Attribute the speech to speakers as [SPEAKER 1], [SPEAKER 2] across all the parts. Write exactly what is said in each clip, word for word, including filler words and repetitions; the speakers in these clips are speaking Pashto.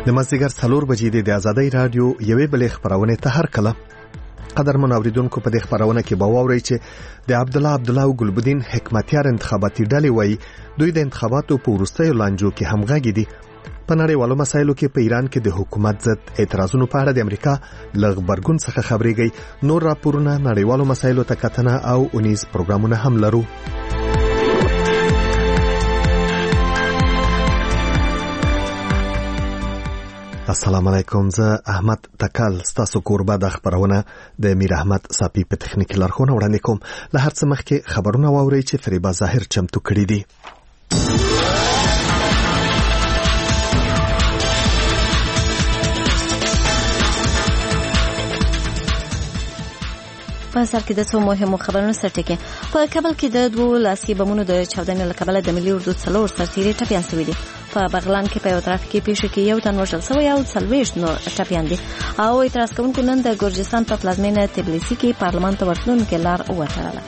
[SPEAKER 1] د مازدیګر څلور بجې د آزادۍ رادیو یوې بلې خبرونه ته هر کله قدرمن اوریدونکو په دې خبرونه کې به واورئ چې د عبد الله عبد الله او ګلبدین حکمتیار انتخاباتي ډلې وایي دوی د انتخاباتو په وروستیو لانجو کې همغږي دي. په نړیوالو مسایلو کې په ایران کې د حکومت ضد اعتراضونو په اړه د امریکا له غبرګون څخه خبرېږي. نور راپورونه، نړیوالو مسایلو ته کتنه او اونیز پروګرامونه هم لرو. السلام علیکم، زه احمد تکل ستاسو کوربه د خبرونه د میر احمد صافی په تخنیکی لارښوونه وړاندې کوم. له هر څه مخکې خبرونه واورئ چې فریبا ظاهر چمتو کړي دي.
[SPEAKER 2] په سر کې د څو مهمو خبرونو سرټکي. په کابل کې د دوه لاسي بمونو د چاودنې له کبله د ملي اردو څلور سرتیري ټپیان شوي دي. په بغلان کې په یو ترافیکي پیښه کې یو تن وژل شوی او څلوېښت نور ټپیان دي. او اعتراض کوونکو نن د ګرجستان په پلازمینه تبلیسي کې پارلمان ته ورتلونکې لار وتړله.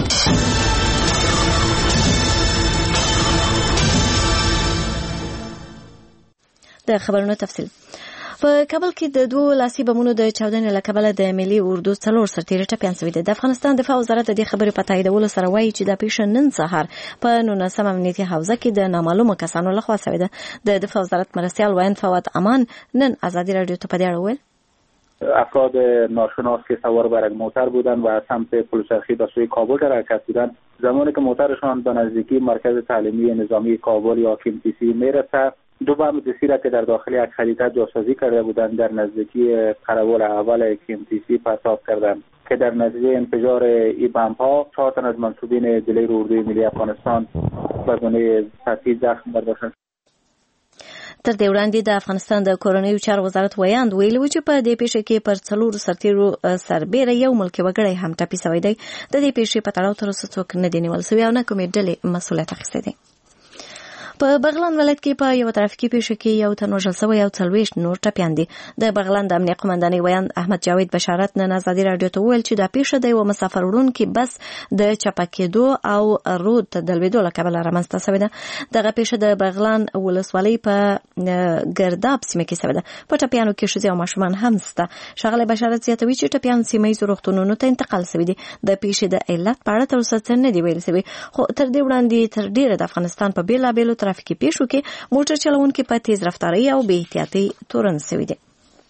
[SPEAKER 2] د خبرونو تفصیل. په کابل کې د دوه لاسي بمونو د چاودنې له کبله د ملي اردو څلور سرتیري ټپیان شوي دي. د افغانستان دفاع وزارت د دې خبرې په تاییدولو سره وایي چې دا پیښه نن سهار په نولسم امنیتي حوزه کې د نامعلومو کسانو لخوا شوې ده. د دفاع وزارت مرستیال ویاند فواد امان نن آزادی رادیو ته په دې اړه وویل:
[SPEAKER 3] افراد ناشناس که سوار بر یک موتر بودند و از سمت پلچرخی به سوی کابل حرکت بودند. زمانی که موترشان به نزدیکی مرکز تعلیمی نظامی کابل یا کیمتیسی میرسد، دو بم دیسی را که در داخل یک خریطه جاسازی کرده بودند در نزدیکی قرول اول کیمتیسی پرتاب کردند که در نتیجه انفجار این بمب ها چهار تن از منصوبین دلیر اردوی ملی افغانستان به گونه سطحی زخم برداشتند.
[SPEAKER 2] تر دې وړاندې د افغانستان د کورنیو چارو وزارت ویاند ویلي و چې په دې پیښه کې پر څلورو سرتیرو سربیره یو ملکي وګړی هم ټپي شوی دی. د دې پیښې په تړاو تر اوسه څوک نه دي نیول شوي او نه کومې ډلې مسؤلیت اخیستی دی. په بغلان ولایت کې په یو ترافیکي پیښه کې یو تن وژل شوی او څلوېښت نور ټپیان دي. د بغلان د امنیه قومندانۍ ویاند احمد جاوید بشارت نن آزادي رادیو ته وویل چې دا پیښه د یو مسافر وړونکي بس د چپه کېدو او رود ته د لوېدو له کبله رامنځته شوې ده. دغه پیښه د بغلان ولسوالۍ په ګرداب سیمه کې شوې ده. په ټپیانو کې ښځې او ماشومان هم شته. ښاغلی بشارت زیاتوي چې ټپیان سیمه ییزو روغتونونو ته انتقال شوي دي. د پیښې د علت په اړه تر اوسه څه نه دي ویل شوي، خو تر دې وړاندې تر ډېره د افغانستان په بېلابېلو ترافیکي پیښو کې موټر چلوونکي په تیز رفتارۍ او بې احتیاطۍ تورن شوي دي.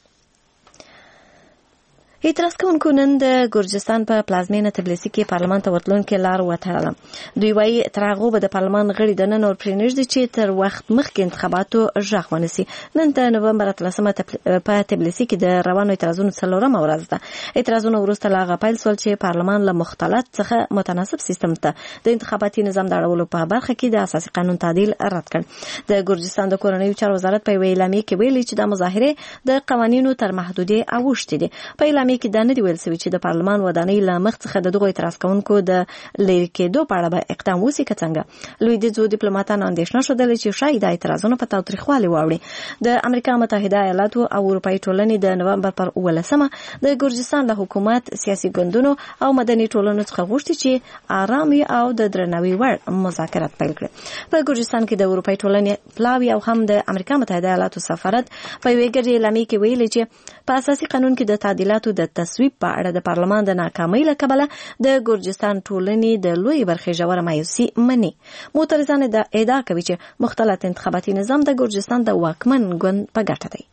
[SPEAKER 2] اعتراض کوونکو نن د ګرجستان په پلازمینه تبلیسي کې پارلمان ته ورتلونکې لار وتړله. دوی وایي تر هغو به د پارلمان غړي دننه ور پرېنږدي چې تر وخت مخکې انتخاباتو غږ ونیسي. نن د نومبر اتلسمه په تبلیسي کې د روانو اعتراضونو څلورمه ورځ ده. اعتراضونه وروسته له هغه پیل شول چې پارلمان له مختلط څخه متناسب سیستم ته د انتخاباتي نظام د اړولو په برخه کې د اساسي قانون تعدیل رد کړ. د ګرجستان د کورنیو چارو وزارت په یوه اعلامیه کې ویلي چې دا مظاهرې د قوانینو تر محدودې اوښتې دي. په اعلامیه کې دا نه دی ویل شوي چې د پارلمان ودانۍ له مخ څخه د دغو اعتراض کوونکو د لرې کېدو په اړه به اقدام وشي که څنګه. لویدیځو ډیپلوماتانو اندېښنه ښودلې چې ښایي دا اعتراضونه په تاوتریخوالي واوړي. د امریکا متحده ایالاتو او اروپایي ټولنې د نومبر پر اوولسمه د ګرجستان له حکومت، سیاسي ګوندونو او مدني ټولنو څخه غوښتي چې آرامي او د درناوي وړ مذاکرات پیل کړي. په ګرجستان کې د اروپایي ټولنې پلاوي او هم د امریکا متحده ایالاتو سفارت په یوې ګډې اعلامیې کې ویلي چې په اساسي قانون کې د تعدیلاتو د تصویب په اړه د پارلمان د ناکامۍ له کبله د ګرجستان ټولنې د لوی برخې ژوره مایوسي مني. معترضان ادعا کوي چې مختلط انتخاباتي نظام د ګرجستان د واکمن ګوند په ګټه دی.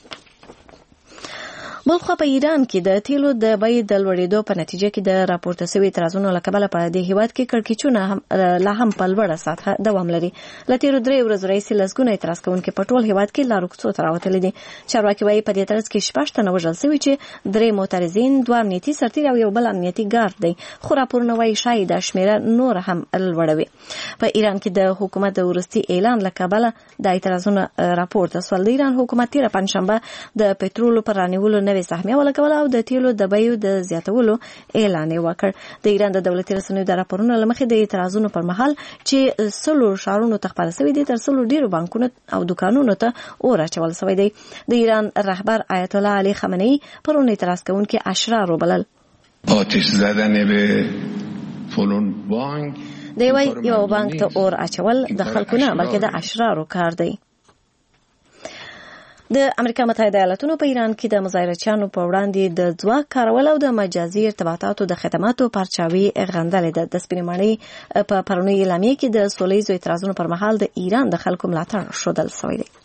[SPEAKER 2] بلخوا په ایران کې د تیلو د بیې د لوړېدو په نتیجه کې د راپورته شوي اعتراضونو له کبله په دې هیواد کې کړکېچونه لا هم په لوړه سطحه دوام لري. له تېرو درې ورځو راهیسې لسګونه اعتراض کوونکي په ټول هیواد کې لارو کوڅو ته راوتلي دي. چارواکي وایي په دې ترڅ کې شپږ تنه وژل شوي چې درې معترضین، دوه امنیتي سرتیري او یو بل امنیتي ګارد دی، خو راپورونه وایي ښایي دا شمېره نور هم لوړوي. په ایران کې د حکومت د وروستي اعلان له کبله د اعتراضونو راپورته شول. د ایران حکومت تېره پنجشنبه د پټرولو پر رانیولو نوې سهمیه ولګوله او د تیلو د بیو د زیاتولو اعلان یې وکړ. د ایران د دولتي رسنیو د راپورونو له مخې د اعتراضونو پر مهال چې سلو ښارونو ته خپاره شوي دي تر سلو ډېرو بانکونو او دکانونو ته اور اچول شوی دی. د ایران رهبر آیت الله علی خامنه‌ای پرون اعتراض کوونکي اشرار وبلل.
[SPEAKER 4] آتش زدن به فلان بانک
[SPEAKER 2] دی وایي یو بانک ته اور اچول د خلکو نه بلکې د اشرارو کار دی. د امریکا متحده ایالاتونو په ایران کې د مظاهرچیانو په وړاندې د ځواک کارول او د مجازي ارتباطاتو د خدماتو پرچاوي غندلې ده. د سپینې ماڼۍ په پرونی اعلامیه کې د سوله ییزو اعتراضونو پر مهال د ایران د خلکو ملاتړ ښودل شوی دی.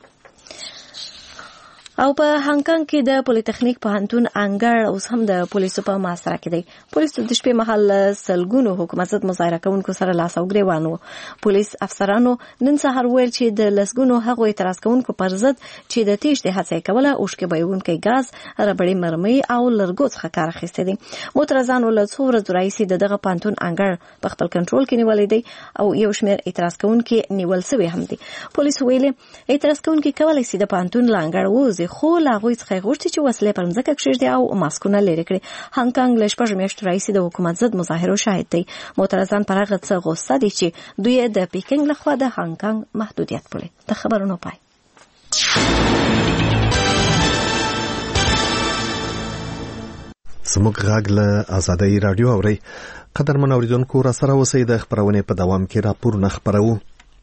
[SPEAKER 2] او په هانګ کانګ کې د پولیټیکنیک پوهنتون انګړ اوس هم د پولیسو په محاصره کې دی. پولیسو د شپې مهال سلګونو حکومت ضد مظاهره کوونکو سره لاس او ګریوان وو. پولیس افسرانو نن سهار ویل چې د لسګونو هغو اعتراض کوونکو پر ضد چې د تیښتې هڅه یې کوله اوښکې بهیونکی ګاز، ربړي مرمۍ او لرګو څخه کار اخیستی دی. معترضانو له څو ورځو راهیسې د دغه پوهنتون انګړ په خپل کنټرول کې نیولی دی او یو شمېر اعتراض کوونکي نیول سوي هم دي. پولیسو ویلي اعتراض کوونکي کولی شي د پوهنتون له انګړ ووځي، خو له هغوی څخه یې غوښتي چې وسلې پر مځکه کښېږدي او ماسکونه لرې کړي. هانګ کانګ له شپږو میاشتو راهیسې د حکومت ضد مظاهرو شاهد دی. معترضان پر هغه څه غوسه دي چې دوی د پیکنګ لخوا د هانګ کانګ محدودیت بولي. د خبرونو پای.
[SPEAKER 1] زموږ غږ له آزادۍ راډیو اورئ. قدرمن اوریدونکو را سره اوسئ. د خپرونې په دوام کې راپورونه خپروو.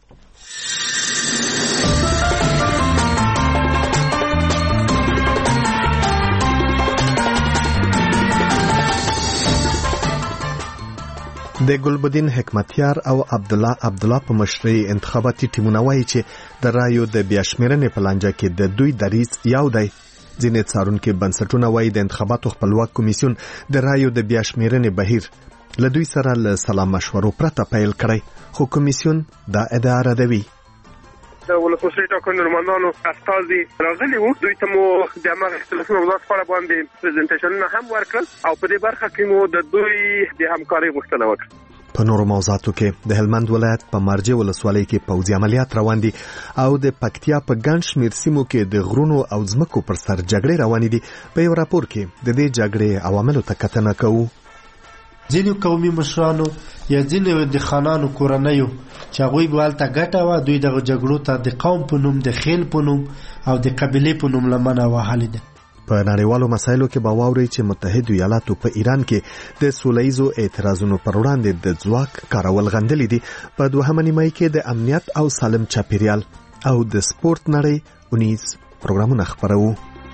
[SPEAKER 1] د ګلبدین حکمتیار او عبد الله عبد الله په مشرۍ انتخاباتي ټیمونه وایي چې د رایو د بیاشمیرنې په لانجه کې د دوی دریځ یو دی. ځینې څارونکي بنسټونه وایي د انتخاباتو خپلواک کمیسیون د رایو د بیاشمیرنې بهیر له دوی سره له سلا مشورو پرته پیل کړی، خو کمیسیون دا ادعا ردوي.
[SPEAKER 5] د ولسمشر ټاکنو نمایندانو استازي راغلي وو، دوی ته مو د هماغه اختلافونو په اړه باندې پریزنټیشنونه هم ورکړل او په دې برخه کې مو د دوی د همکارۍ غوښتنه وکړه.
[SPEAKER 1] په نورو موضوعاتو کې د هلمند ولایت په مارجه ولسوالۍ کې پوځي عملیات روان دي او د پکتیا په ګڼ شمېر سیمو کې د غرونو او ځمکو پر سر جګړې روانې دي. په یو راپور کې د دې جګړې عواملو ته کتنه کوو.
[SPEAKER 6] ځینو قومي مشرانو یا ځینو د خانانو کورنیو چې هغوی به هلته ګټه وه، دوی دغه جګړو ته د قوم په نوم، د خیل په نوم او د قبیلې په نوم لمنه وهلې ده.
[SPEAKER 1] په نړیوالو مسایلو کې به واورئ چې متحدو ایالاتو په ایران کې د سوله ییزو اعتراضونو پر وړاندې د ځواک کارول غندلي دي. په دوهمه نیمایي کې د امنیت او سالم چاپیریال او د سپورت نړۍ اونیز پروګرامونه خپروو.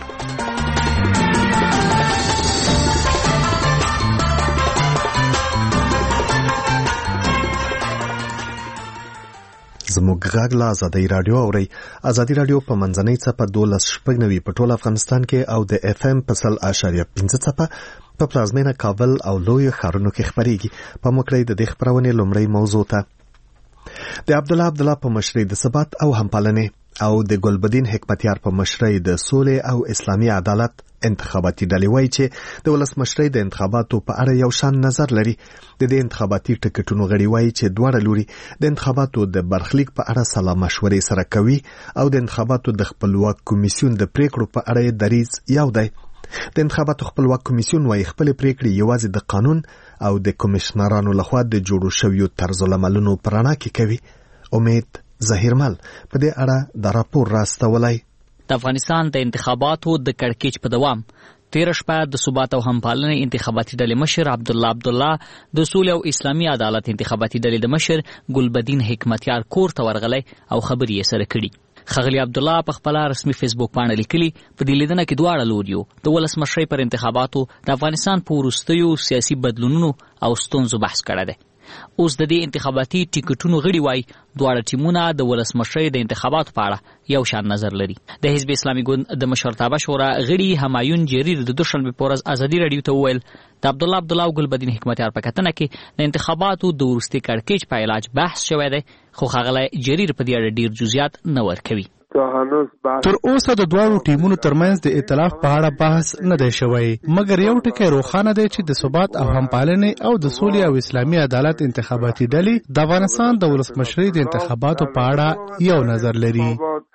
[SPEAKER 1] زموږ غږ له آزادۍ راډیو اورئ. آزادۍ راډیو په منځنۍ څپه دولس شپږ نوي په ټول افغانستان کې او د اف ام په سل اشاریه پنځه څپه په پلازمینه کابل او لوی ښارونو کې خپرېږي. په مکړی د دې خپرونې لومړی موضوع ته د عبد الله عبد الله په مشرۍ د ثبات او همپالنې او د ګلبدین حکمتیار په مشرۍ د سولې او اسلامي عدالت انتخاباتي ډلې وایي چې د ولسمشرۍ د انتخاباتو په اړه یو شان نظر لري. د دې انتخاباتي ټکټونو غړي وایي چې دواړه لوري د انتخاباتو د برخلیک په اړه سلا مشورې سره کوي او د انتخاباتو د خپلواک کمیسیون د پریکړو په اړه دریځ یو دی. د انتخاباتو خپلواک کمیسیون وایي خپل پریکړې یوازې د قانون او د کمشنرانو لخوا د جوړو شویو طرزالعملونو په رڼا کې کوي. امید ظاهرمل په دې اړه د راپور راستولی.
[SPEAKER 7] د افغانستان د انتخاباتو د کړکېچ په دوام تیر شپه د ثبات او همپالنې انتخاباتي ډلې مشر عبد الله عبد الله د سولې او اسلامي عدالت انتخاباتي ډلې د مشر ګلبدین حکمتیار کور ته ورغلی او خبرې یې سره کړي. ښاغلي عبد الله په خپل رسمي فیسبوک باندې لیکلي په دې لیدنه کې دواړه لوریو د ولسمشرۍ پر انتخاباتو د افغانستان په وروستیو سیاسي بدلونونو او ستونزو بحث کړی دی. اوس د دې انتخاباتي ټیکټونو غړي وایي دواړه ټیمونه د ولسمشرۍ د انتخاباتو په اړه یو شان نظر لري. د حزب اسلامي ګوند د مشرتابه شورا غړي همایون جریر د دوشنبه په ورځ ازادي راډیو ته وویل د عبد الله عبد الله او ګلبدین حکمتیار په کتنه کې د انتخاباتو د وروستي کړکېچ په علاج بحث شوی دی، خو ښاغلی جریر په دې اړه ډیر جزئیات نه ورکوي.
[SPEAKER 8] تر اوسه د دواړو ټیمونو ترمنځ د ائتلاف په اړه بحث نه دی شوی، مګر یو ټکی روښانه دی چې د ثبات او همپالنې او د سولې او اسلامي عدالت انتخاباتي ډلې د افغانستان د ولسمشرۍ د انتخاباتو په اړه یو نظر لري.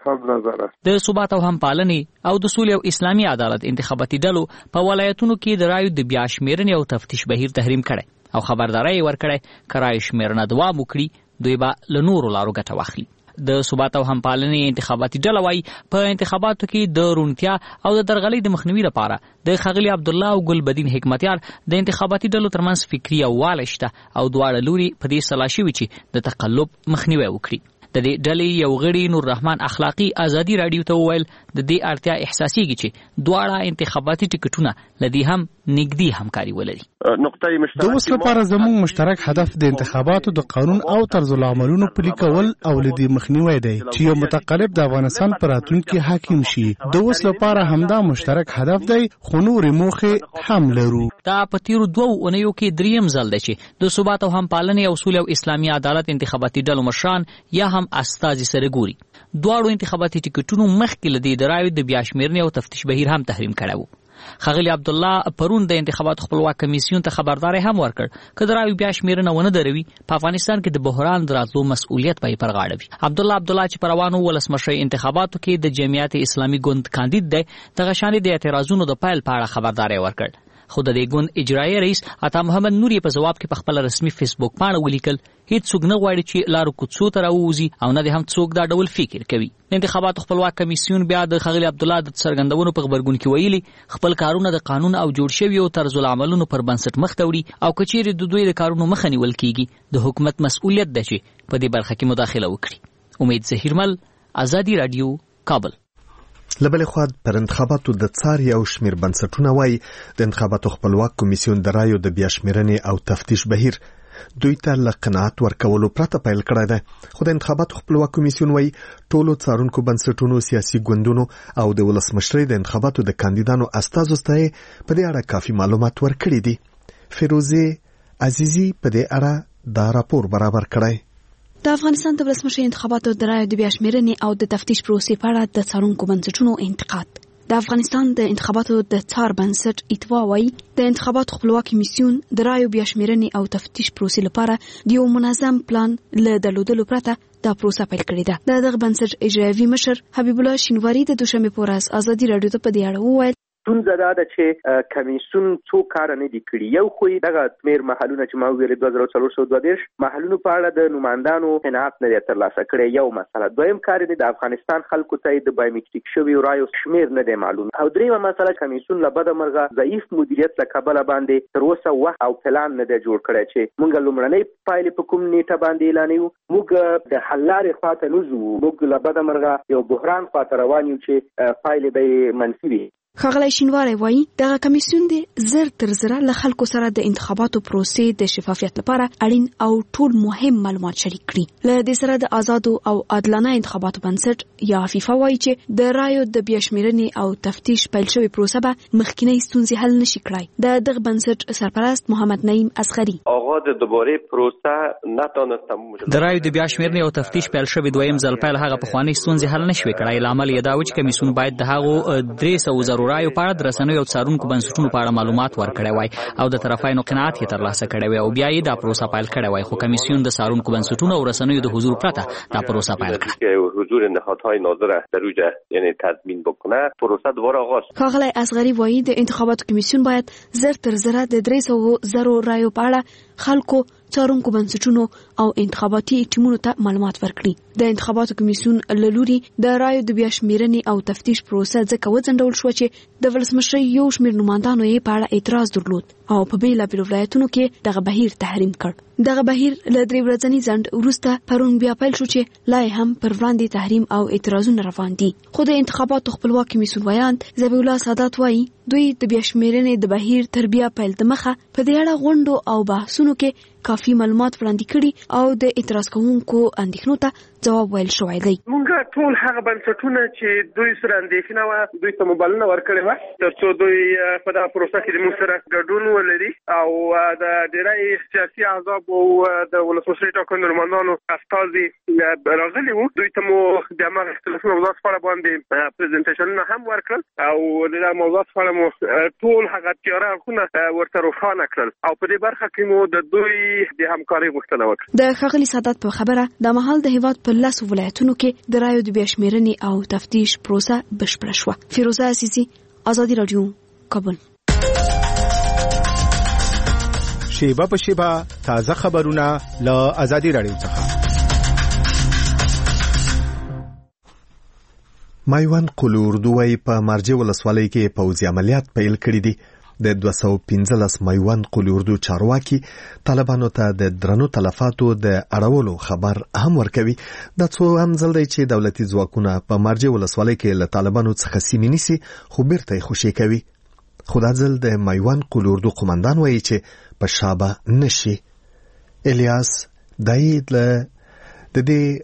[SPEAKER 7] د ثبات او همپالنې او د سولې او اسلامي عدالت انتخاباتي ډلو په ولایتونو کې د رایو د بیا شمیرنې او تفتیش بهیر تحریم کړی او خبرداری ورکړی که رایو شمیرنه دوام وکړي دوی به له نورو لارو ګټه واخلي. د ثبات او همپالنې انتخاباتي ډله وایي په انتخاباتو کې د رونتیا او د درغلۍ د مخنیوي لپاره د ښاغلي عبد الله او ګلبدین حکمتیار د انتخاباتي ډلو ترمنځ فکري یووالی شته او دواړه لوري په دې سلا شوي چې د تقلب مخنیوی وکړي. د دې ډلې یو غړي نور رحمان اخلاقی ازادي رادیو ته وویل د دې اړتیا احساسيږي چې دواړه انتخاباتي ټکټونه لدی هم نږدې همکاري ولري.
[SPEAKER 9] نقطه مشترک
[SPEAKER 8] د اوس لپاره زموږ مشترک هدف د انتخاباتو د قانون او طرز العملونو پلي کول او لدی مخنیوي دی چې یو متقلب د افغانستان پر راتلونکي حاکم شي. د اوس لپاره همدا مشترک هدف دی خو نورې موخې هم لرو.
[SPEAKER 7] دا په تیرو دوو اونیو کې دریم ځل دی چې د ثبات او همپالنې اصول او اسلامي عدالت انتخاباتي ډلو مشران یا هم استازي سره ګوري. دواړو انتخاباتي ټکټونو مخکې لدی د رایو د بیا شمیرنې او تفتیش بهیر هم تحریم کړی و. خغلی عبدالله پرون د انتخاباتو خپلواک کمیسیون ته خبرداري هم ورکړ چې د رایو بیا شمیرنه ونه دروي په افغانستان کې د بحران دراتلو مسؤلیت به پر غاړه وي. عبدالله عبدالله چې پر روانو ولسمشر انتخاباتو کې د جمعیت اسلامي ګوند کاندید دی د غشانې د اعتراضونو د پایل په اړه خبرداري ورکړ. خو د دې ګوند اجرایي رئیس عطا محمد نوري په جواب کې په خپل رسمي فیسبوک باندې ولیکل هیڅ څوک نه غواړي چې لارو کوڅو ته راووزي او نه هم څوک دا ډول فکر کوي. انتخاباتو خپلواک کمیسیون بیا د خغلی عبدالله د څرګندونو په خبرګون کې ویلي خپل کارونه د قانون او جوړ شوی او طرز العملونو پر بنسټ مخ ته وړي او کچېری د دوی د کارونو مخه نیول کیږي د حکومت مسؤلیت ده چې په دې برخه کې مداخله وکړي. امید زهیرمل، ازادي رادیو، کابل.
[SPEAKER 1] لبل خو پر انتخاباتو د څار یو شمیر بنسټونه وای د انتخاباتو خپلواک کمیسیون د رایو د بیا شمیرنې او تفتیش بهیر دوی ته لقناعت ورکولو پرته پیل کړی دی. خو د انتخاباتو خپلواک کمیسیون وای ټولو څارونکو بنسټونو، سیاسي ګوندونو او د ولسمشرۍ د انتخاباتو د کاندیدانو استازو ته په دې اړه کافي معلومات ورکړي دي. فیروزه عزیزی په دې اړه دا راپور برابر کړی.
[SPEAKER 10] د افغانستان د ولسمشر انتخاباتو د رایو د بیا شمیرنې او د تفتیش پروسې په اړه د څارونکو بنسټونو انتقاد. د افغانستان د انتخاباتو د څار بنسټ ایتوا وايي د انتخاباتو خپلواک کمیسیون د رایو بیا شمیرنې او تفتیش پروسې لپاره د یو منظم پلان له درلودلو پرته دا پروسه پیل کړې ده. د دغه بنسټ اجرایي مشر حبیب الله شینواری د دوشنبه په ورځ ازادي رادیو ته په دې اړه وویل
[SPEAKER 11] ستونزه دا ده چې کمیسیون څو کار نه دي کړي. یو خو دغه تمیر محلونه چې ما ویل دوه زره څلور سوه دوه دېرش محلونو په اړه د نمائندانو قناعت نه ترلاسه کړي. یو مسله. دویم کار دی د افغانستان خلکو ته د بایومټریک شوی رایو شمیر نه دی معلوم. او دریمه مسله کمیسیون له بده مرغه ضعیف مدیریت له کبله باندې تر اوسه وخت او پلان نه دی جوړ کړی چې مونږ لومړنۍ پایلې په کوم نیټه باندې اعلانوو. موږ د حل لارې خواته نه ځو. موږ له بده مرغه یو بحران خواته روان یو چې پایلې به منفي وي.
[SPEAKER 10] خغلی شینواری وایي دغه کمیسیون د زر تر زره له خلکو سره د انتخاباتو پروسې د شفافیت لپاره اړین او ټول مهم معلومات شریک کړي. له دې سره د آزادو او عادلانه انتخاباتو بنسټ یا عفیفه وایي چې د رایو د بیا شمیرنې او تفتیش پیل شوی پروسه به مخکینی ستونزې حل نشي کړای. د دغه بنسټ سرپرست محمد نعیم اصغری
[SPEAKER 9] آغاز دوباره پروسه نتونستم
[SPEAKER 7] د رایو د بیا شمیرنې او تفتیش پیل شوی دویم ځل پیل هغه په خواني ستونزې حل نشوي کړای. لامل یې دا و چې کمیسیون باید د هغو درې سوه رایو په اړه د رسنیو او څارونکو بنسټونو په اړه معلومات ورکړی وای او د طرفینو قناعت یې ترلاسه کړی وای او بیا یې دا پروسه پیل کړی وای. خو کمیسیون د څارونکو بنسټونو او رسنیو د حضور پرته دا پروسه پیل کړه.
[SPEAKER 9] حضور نهادهای ناظره در اوجه یعنی تضمین بکنه پروسه دوباره آغاز.
[SPEAKER 10] خغلی اصغری وایي د انتخاباتو کمیسیون باید زر تر زره د درې سوه زرو رایو په اړه خلکو، څارونکو بنسټونو او انتخاباتي ټیمونو ته معلومات ورکړي. د انتخاباتو کمیسیون له لوري د رایو د بیا شمیرنې او تفتیش پروسه ځکه وځنډول شو چې د ولسمشر یو شمیر نمائندانو یې په اړه اعتراض درلود او په بیلابیلو ولایتونو کې دغه بهیر تحریم کړ. دغه بهیر له درې ورځني ځنډ وروسته پرون بیا پیل شو چې لا هم پر وړاندې تحریم او اعتراضونه روان دي. خو د انتخاباتو خپلواک کمیسیون ویاند ذبیح الله سادات وایي دوی د بیا شمیرنې د بهیر تر بیا پیل د مخه په دې اړه غونډو او بحثونو کې کافي معلومات وړاندې کړي او د اعتراض کوونکو اندېښنو ته جواب ویل شوی دی.
[SPEAKER 5] مونږ ټول هغه بنسټونه چې دوی سره اندېښنه وه دوی ته موبایلونه ورکړي وه تر څو دوی په دغه پروسه کې زموږ سره ګډون ولري او د ډېری سیاسي احزاب او د ولسمشرۍ ټاکنو نمایندانو استازي راغلي وو. دوی ته مو د هماغه اختلافي موضوعاتو په اړه باندې پریزنټیشنونه هم ورکړل او د دغه موضوعاتو په اړه مو ټول هغه تیاره اړخونه ورته روښانه کړل او په دې برخه کې مو د دوی د همکارۍ غوښتنه وکړه.
[SPEAKER 10] د ښاغلي سادات په خبره د مهال د هیواد په لسو ولایتونو کې د رایو د بیا شمیرنې او تفتیش پروسه بشپړه شوه. فیروزه عزیزی، ازادي رادیو، کابل.
[SPEAKER 12] شیبه په شیبه تازه خبرونه له ازادي رادیو څخه.
[SPEAKER 1] مایوان قلوردوی په مارجه ولسوالۍ کې پوځي عملیات پیل کړي دي. د دوه سوه پنځلس میوند قول اردو چارواکي طالبانو ته د درنو تلفاتو د اړولو خبر هم ورکوي. دا څو هم ځل دی چې دولتي ځواکونه په مارجې ولسوالۍ کې له طالبانو څخه سیمې نیسي خو بیرته یې خوشې کوي. خو دا ځل د میوند قول اردو قمندان وایي چې په شابه نشي. الیاس دای له د دې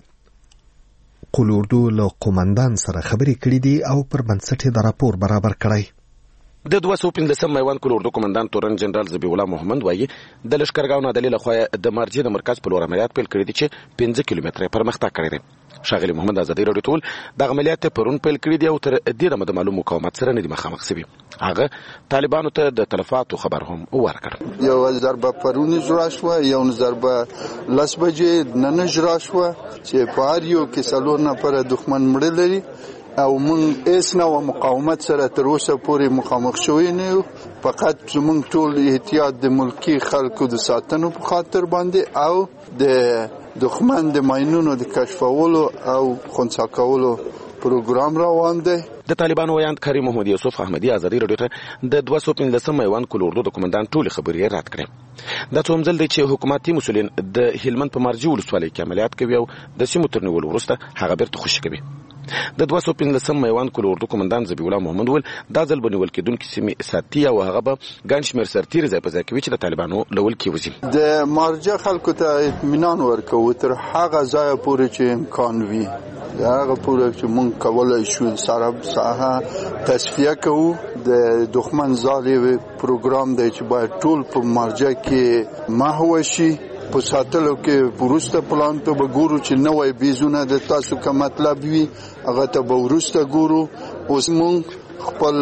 [SPEAKER 1] قول اردو له قمندان سره خبرې کړې دي او پر بنسټ د راپور برابر کړی.
[SPEAKER 13] د دوه سوه پنځلسم میوند قول اردو قمندان تورن جنرال ذبیح الله محمد وایي د لښکرګاو نادلي لخوا د مارجې د مرکز په لور عملیات پیل کړي دي چې پنځه کیلومتره پرمختګ کړی دی. ښاغلي محمد ازادي راډیو ټول د عملیات پرون پیل کړي دي او تر دې دمه د معلوم مقاومت سره نه دي مخامخ شوي. هغه طالبانو ته د تلفاتو خبر هم ورکړ.
[SPEAKER 14] یو ضربه پرون اجرا شوه، یو ضربه لس بجې نن اجرا شوه چې په هر یو کې څلور نفره دښمن مړه لري او موږ هیڅ نوع مقاومت سره تر اوسه پورې مخامخ شوي نه یو. فقط زموږ ټول احتیاط د ملکي خلکو د ساتنو په خاطر باندې او د دښمن د ماینونو د کشفولو او خنثی کولو پروګرام روان دی.
[SPEAKER 13] د طالبانو ویاند کاری محمد یوسف احمدی ازادي راډیو ته د دوه سوه پنځلسم میوند قول اردو د قمندان ټولې خبرې رد کړې. دا څو مزل دی چې حکومتي مسؤلین د هلمند په مارجې ولسوالۍ کې عملیات کوي او د سیمو تر نیولو وروسته هغه بیرته خوشي کوي. د دوه سوه پنځلسم میوند قول اردو قمندان ذبیح الله محمد ویل دا ځل به نیول کېدونکې سیمې ساتي او هغه به ګڼ شمېر سرتیري ځای په ځای کوي چې د طالبانو له ولکې وځي.
[SPEAKER 14] د مارجه خلکو ته اطمینان ورکوو تر هغه ځایه پورې چې امکان وي، هغه پورې چې موږ کولی شو سره ساحه تصفیه کوو. د دښمن ځالې پروګرام دی چې باید ټول په مارجه کې محو شي. په ساتلو کې وروسته پلان ته به ګورو چې نوی بیزونه د تاسو که مطلب وي هغه ته به وروسته ګورو. اوس موږ خپل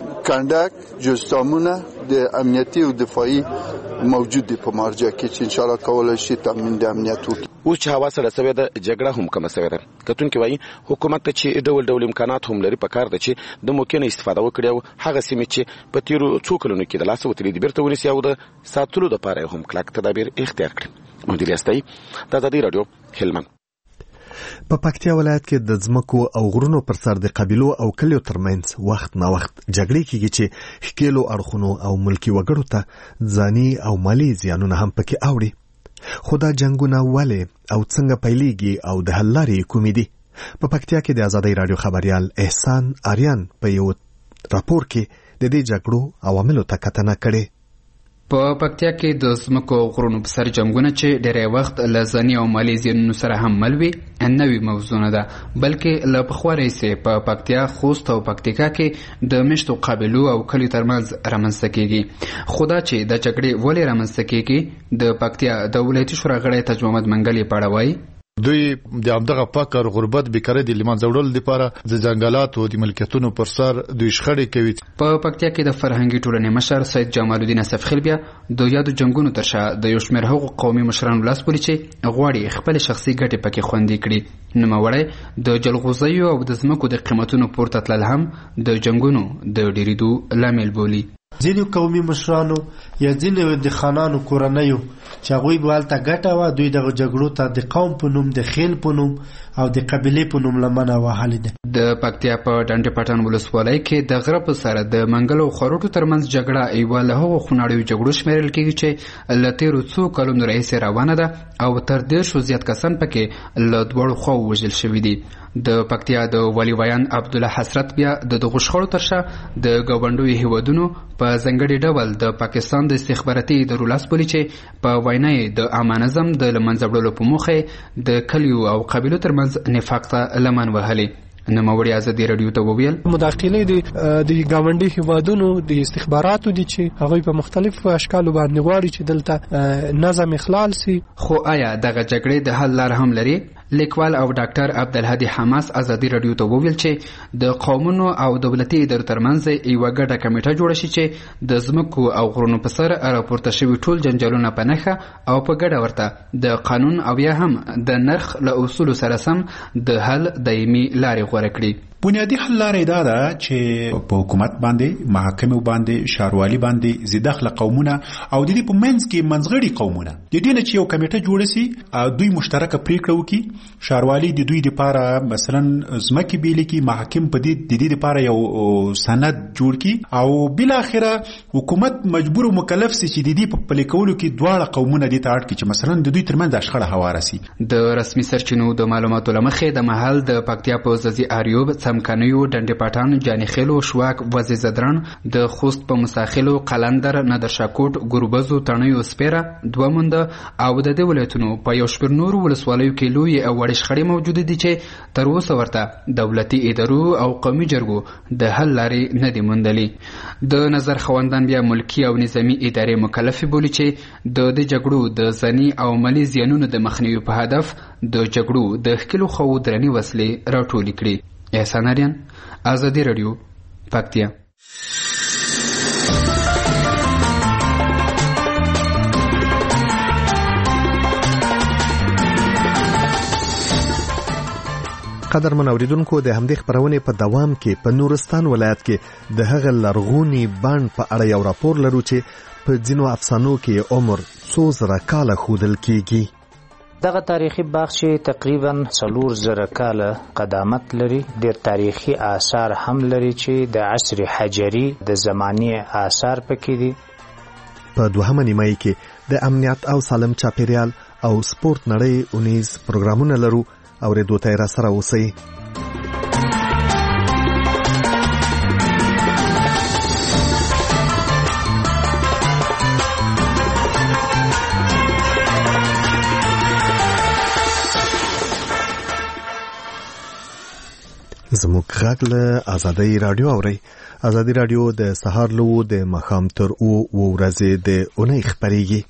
[SPEAKER 14] کنډک جزتامونه د امنیتي او دفاعي موجود دي په مارجه کې چې انشاءالله کولی شي تامین د امنیت وکړي.
[SPEAKER 13] اوس چې هوا سړه سوې ده جګړه هم کمه سوې ده. کتونکي وایي حکومت ته چې ډول ډول امکانات هم لري په کار ده چې د موقع نه استفاده وکړي او هغه سیمې چې په تیرو څو کلونو کې د لاسه وتلي دي بیرته ونیسي او د ساتلو دپاره هم کلک تدابیر اختیار کړي. مدیر یاستئ د ازادي راډیو هلمند.
[SPEAKER 1] په پکتیا ولایت کې د ځمکو او غرونو پر سر د قبیلو او کلیو ترمنځ وخت نا وخت جګړې کیږي چې ښکېلو اړخونو او ملکي وګړو ته ځاني او مالي زیانونه هم پکې اوړي. خو دا جنګونه ولې او څنګه پیلېږي او د حل لارې کومې دي؟ په پکتیا کې د ازادۍ راډیو خبریال احسان آریان په یو راپور کې د دې جګړو عواملو ته کتنه کړې.
[SPEAKER 15] په پکتیا کې د ځمکو او غرونو په سر جنګونه چې ډېری وخت له ځاني او مالي زیانونو سره هم مل وي نوې موضوع نه ده، بلکې له پخوا راهیسې په پکتیا، خوست او پکتیکا کې د میشتو قبیلو او کلیو ترمنځ رامنځته کېږي. خو دا چې د جګړې ولې رامنځته کېږي د پکتیا د ولایتي شورا غړی تاج محمد منګل یې په اړه وایي.
[SPEAKER 16] دوی د همدغه فقر، غربت، بیکارۍ د لمنځه وړلو لپاره د ځنګلاتو د ملکیتونو پر سر دوی شخړې کوي.
[SPEAKER 15] په پکتیا کې د فرهنګي ټولنې مشر سید جمال الدین اسفخیل بیا د یادو جنګونو تر شا د یو شمېر هغو قومي مشرانو لاس بولي چې غواړي خپل شخصي ګټې پکې خوندي کړي. نوموړی د جلغوزیو او د ځمکو د قیمتونو پورته تلل هم د جنګونو د ډېرېدو لامل بولي.
[SPEAKER 6] ځینې قومي مشرانو یا ځینې د خانانو کورنیو چې هغوی به هلته ګټه وه، دوی دغه جګړو ته د قوم په نوم، د خیل په نوم او د قبیلې په نوم لمنه وهلې ده. د پکتیا په ډنډ پټان ولسوالۍ کې د غره په سره د منګل او خروټو ترمنځ جګړه یوه له هغو خونړیو جګړو شمېرل کېږي چې له تېرو څو کلونو راهیسې روانه ده او تر دېرشو زیات کسان پکې له دواړو خواو وژل شوي دي. د پکتیا د والي ویان عبدالله حسرت بیا د دغو شخړو تر شا د ګاونډیو هیوادونو په ځانګړي ډول د پاکستان د استخباراتي ادارو لاس بولي چې په وینا یې د عامه نظم د له منځه وړلو په موخه د کلیو او قبیلو ترمنځ نفاق ته لمن وهلي. نوموړي ازادي راډیو ته وویل
[SPEAKER 17] مداخلې د ګاونډي هیوادونو د استخباراتو دي چې هغوی په مختلفو اشکالو باندې غواړي چې دلته نظم اخلال سي.
[SPEAKER 15] خو آیا دغه جګړې د حل لار هم لري؟ لیکوال او ډاکټر عبدالهادي حماس ازادي راډیو ته وویل چې د قومونو او دولتي ادارو ترمنځ یوه ګډه کمیټه جوړه شي چې د ځمکو او غرونو په سر راپورته شوي ټول جنجالونه په نښه او په ګډه ورته د قانون او یا هم د نرخ له اصولو سره سم د حل دایمي لارې غوره کړي.
[SPEAKER 18] بنیادی حل لارې دا ده چې په حکومت باندې محاکمو باندې شاروالي باندې زیدخله قومونه او د دې په منځ کې منځغړي قومونه د دې نه چې یو کمیټه جوړه سي دوی مشترکه پریکړه وکړي شاروالي د دوی لپاره مثلا ځمکې بیل کی محاکم په دې د دې لپاره یو سند جوړ کی او بل اخره حکومت مجبور او مکلف سي چې د دې په پلي کولو کې دواړه قومونه د تاړ کې چې مثلا د دوی ترمنځ شخړه هواره سي.
[SPEAKER 15] د رسمي سرچینو د معلوماتو لمخې د محل د پکتیا په ززي اریوب څمکنیو ډنډې پټان جاني خیلو شواک وزي زدران د خوست په مساخلو قلندر ندرشاکوټ ګوربزو تڼیو سپیره دومند او د دې ولایتونو په یو شپږ نور ولسوالیو کې لوی او وړ شخړې موجود دي چې تر اوسه ورته دولتي ادارو او قومي جرګو د حل لارې نه دي موندلې. د نظر خوندان بیا ملکی او نظامی ادارې مکلف بولی چې د دې جګړو د ځنی او مالی زیانونو د مخنیوي په هدف د جګړو د ښکلو خو درنې وسلې راټولې کړي. احسان اریان، آزادی رادیو، پکتیا.
[SPEAKER 1] قدرمن اوریدونکو د همدې خبرونه په دوام کې په نورستان ولایت کې د هغه لرغونی بڼ په اړه یو راپور لرو چې په ځینو افسانو کې عمر څو زره کاله ښودل کیږي.
[SPEAKER 19] دغه تاریخي باغ چې تقریبا څلور زره کاله قدامت لري، ډېر تاریخي آثار هم لري چې د عصر حجري د زمانې آثار پکې دي.
[SPEAKER 1] په دوهمه نیمایي کې د امنیت او سالم چاپیریال او سپورت نړۍ اونیز پروګرامونه لرو او ردو ته را سره اوسئ. زموږ غږ له آزادۍ رادیو اورئ. آزادۍ رادیو د سهار لو د ماښام تر اوه ورځې د اونۍ خپرېږي.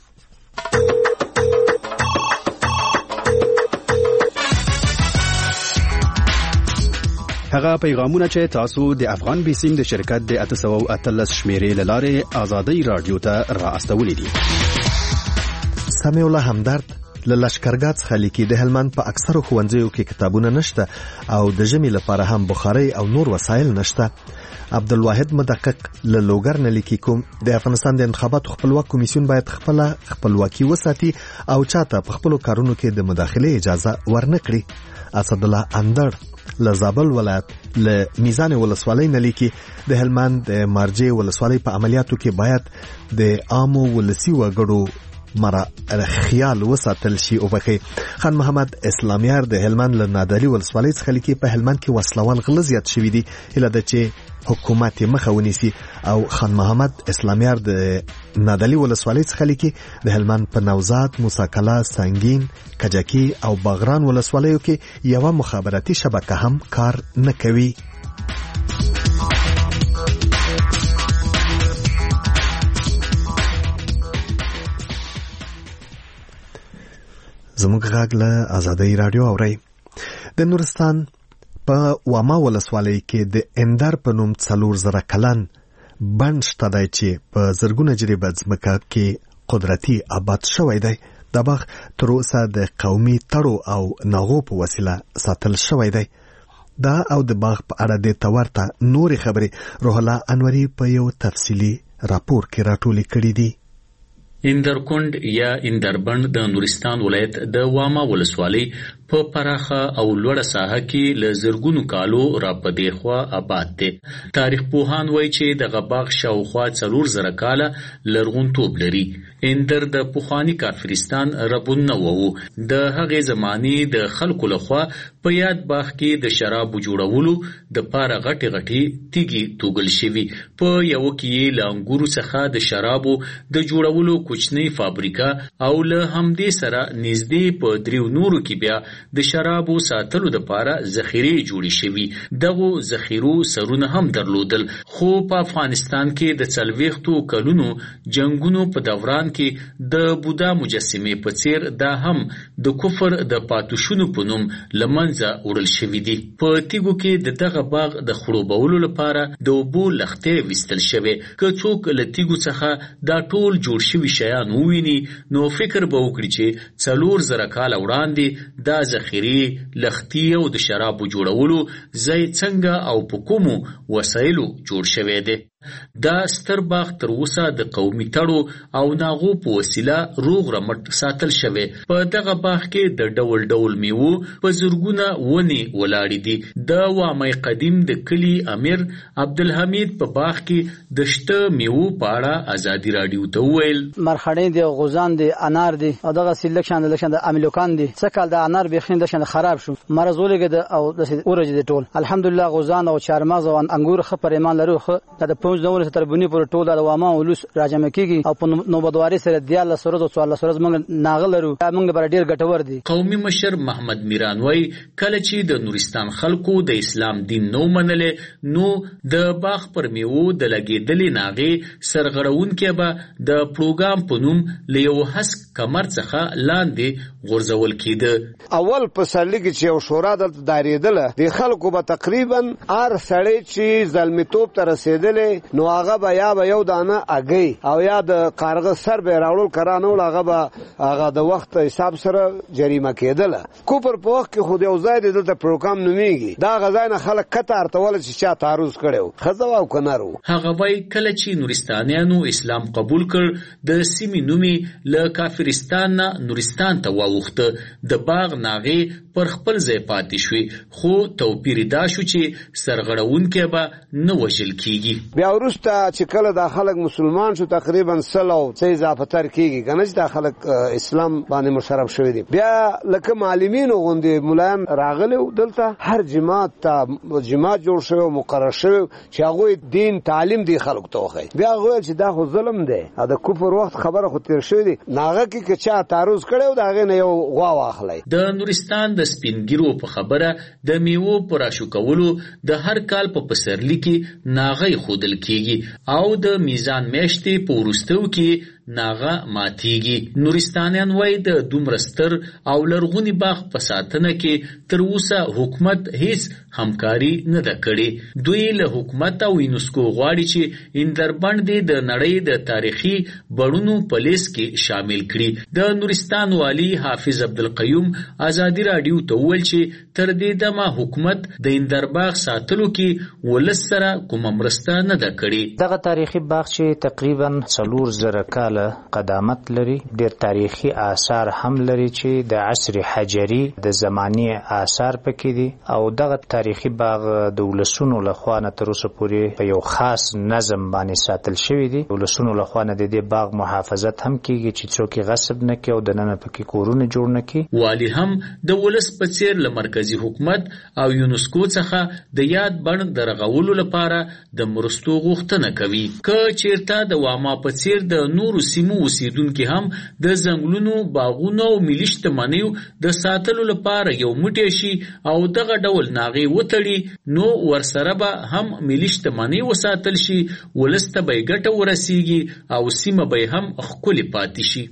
[SPEAKER 20] هغه پیغامونه چې تاسو د افغان بیسیم د شرکت د اته سوه اتلس شمیرې له لارې آزادۍ رادیو ته را استولې دي.
[SPEAKER 1] سمیع الله همدرد له لشکرګاه څخه لیکي د هلمند په اکثرو ښوونځیو کې کتابونه نشته او د ژمي لپاره هم بخاري او نور وسایل نشته. عبدالواحد مدقق له لوګر نه لیکي کوم د افغانستان د انتخاباتو خپلواک کمیسیون باید خپل خپلواکي وساتي او چاته په خپل کارونو کې د مداخله اجازه ورنکړي. اسد الله اندر له زابل ولایت له میزان ولسوالۍ نه لیکي د هلمند د مارجې ولسوالۍ په عملیاتو کې باید د عامو ولسي وګړو مرا خیال وساتل شي او بخي. خان محمد اسلامیار د هلمند له نادعلي ولسوالۍ څخه لیکي په هلمند کې وسلوال غله زیات شوي دي اله د چې حکومت مخه ونیسي. او خان محمد اسلامیار د نادعلي ولسوالۍ څخه لیکي د هلمند په نوزاد، موساکلا، سنگین، کجکی او باغران ولسوالیو کې یو مخابراتي شبکه هم کار نه کوي. زموږ غږ له آزادۍ رادیو اورئ. د نورستان په واما ولسوالۍ کې د اندر په نوم څلور زره کلن بڼ شته دی چې په زرګونه جریبه ځمکه کې قدرتي آباد شوی دی. دا باغ تر اوسه د قومي تړو او ناغو په وسیله ساتل شوی دی. دا او د باغ په اړه د تورته نورې خبرې روح الله انوري په یو تفصیلي راپور کې راټولې کړې دي.
[SPEAKER 21] اندرکند یا اندربند د نورستان ولایت د واما ولسوالۍ په پراخه او لوړه ساحه کې له زرګونو کالو را پدې خوا آباد دی. تاریخ پوهان وایي چې دغه باغ شاوخوا څلور زره کاله لرغونتوب لري. اندر د پخواني کافرستان ربونه وو. د هغې زمانې د خلکو لخوا په یاد باغ کې د شرابو جوړولو د پاره غټي غټي تیږي توګل شوي. په یو کې له انګورو څخه د شرابو د جوړولو کوچنی فابریکا او له همدې سره نږدې په دریو نورو کې بیا د شرابو ساتلو د پاره ذخیرې جوړې شوي. دغه ذخیرو سرونه هم درلودل، خو په افغانستان کې د څلوېښتو کلونو جنگونو په دوران کې د بودا مجسمې په څیر دا هم د کفر د پاتوشونو په نوم لمنځه وړل شوي دي. په تیګو کې د دغه باغ د خړوبولو لپاره د اوبو لختې وستل شوي. که څوک له تیګو څخه دا ټول جوړ شوي شیان وویني نو فکر به وکړي چې څلور زره کاله وړاندې دا ذخیرې لختي او د شرابو جوړولو ځای څنګه او په کومو وسایلو جوړ شوی دی. دا ستر باغ تر اوسه د قومي تړو او ناغو په وسیله روغ رمټ ساتل شوی. په دغه باغ کې د ډول ډول میوو په زرګونه ونې ولاړې دي. د وامه قدیم د کلی امیر عبدالحمید په باغ کې د شته میوو په اړه ازادي راډیو ته وویل
[SPEAKER 3] مرخړې دي، غوزان دي، انار دي او دغه سلیکشن د لکشن د امیلوکان دي. څه کال د انار بخین د شن خراب شو، مرز ولګد او د اورج دي ټول. الحمدلله غوزان او چارمغز او انګور خ پر ایمان لرو خ د پوز نور تر بنی پر ټول د وامه ولوس راجمه کیږي او په نوبدواري سره دیاله سره د څوال سره موږ ناغلرو موږ بر ډیر ګټور دي.
[SPEAKER 21] قومي مشر محمد میران وای کله چې د نورستان خلکو د اسلام دین نو منلې نو د باغ پر میوو د لګیدلې ناغي سرغړون کې به د پروګرام په نوم لیو حس کمر څخه لاندې غورځول کېده.
[SPEAKER 22] اول په سرلی کې چې یو شورا دلته دایریدله د خلکو به تقریبا ار سړی چې ظلمتوب ته رسیدلې نو هغه به یا به یو دانه اگې او یا د کارغه سر به راوړل کرانه ول هغه به هغه د وخت حساب سره جریمه کېدله. کوپر په وخت کې خو یو ځای د پروګرام نومیږي دا غځای نه خلک کته ارتول چې چا تعرض کړو خزو او کنارو.
[SPEAKER 21] هغه وای کله چې نورستانیانو اسلام قبول کړ د سیمې نومي له کافرستان نه نورستان ته واوښته. د باغ ناغي پر خپل ځای پاتې شوی خو توپیر دا شو چې سرغړونکي به نه وژل کیږي.
[SPEAKER 22] بیا ورسته چې کله د خلک مسلمان شو تقریبا سلو څه اضافه تر کیږي کنه چې د خلک اسلام باندې مشرف شوی دي. بیا لکه معلمین غوندې مولایان راغلي دلته هر جماعت ته جماعت جوړ شوی مقرر شوی چې هغه دین تعلیم دی خلکو ته وخی. بیا غوښ چې دا خو ظلم دی دا کفر وخت خبره خو تیر شوی دی ناغه کې چې چا تعرض کړو دا غي نه یو غوا واخلای.
[SPEAKER 21] د نورستان د سپینګیرو په خبره د میوو پر اشو کولو د هر کال په پسرلی کې ناغه خودل کیږي او د میزان میاشتې په ورستو کې ناغه ماتیږي. نورستانیان وای د دومرستر او لرغونی باغ په ساتنه کې تر اوسه حکومت هیڅ همکاري نه ده کړې. دوی له حکومت او یونسکو غواړي چې اندربند د نړۍ د تاریخي بڼونو په لیست کې شامل کړي. د نورستان والی حافظ عبدالقیوم ازادي راډیو ته وویل چې تر دې دمه حکومت د اندرباغ ساتلو کې ولس سره کومه مرسته نه ده کړې.
[SPEAKER 19] دغه تاریخي باغ چې تقریبا څلور زره کاله قدامت لري، ډیر تاریخي آثار هم لري چې د عصر حجري د زماني آثار پکې دي او دغه تاریخي باغ د ولسونو لخوا نه تر اوسه پورې په یو خاص نظم باندې ساتل شوی دی. ولسونو لخوا نه د دې باغ محافظت هم کیږي چې څوک غصب نه کوي او د نن پکې کورونه جوړ نه کوي.
[SPEAKER 21] والی هم د ولس په څیر له مرکزی حکومت او یونسکو څخه د یاد بڼ درغولو لپاره د مرستو غوښتنه کوي. که چیرته د واما په څیر د نورو سیمو اوسیدونکي هم د ځنګلونو باغونو او ملي شتمنیو د ساتلو لپاره یو موټی شي او دغه ډول ناغي وتړي نو ورسره به هم ملي شتمنۍ وساتل شي، ولس ته به ګټه ورسیږي او سیمه به هم ښکلې پاتې شي.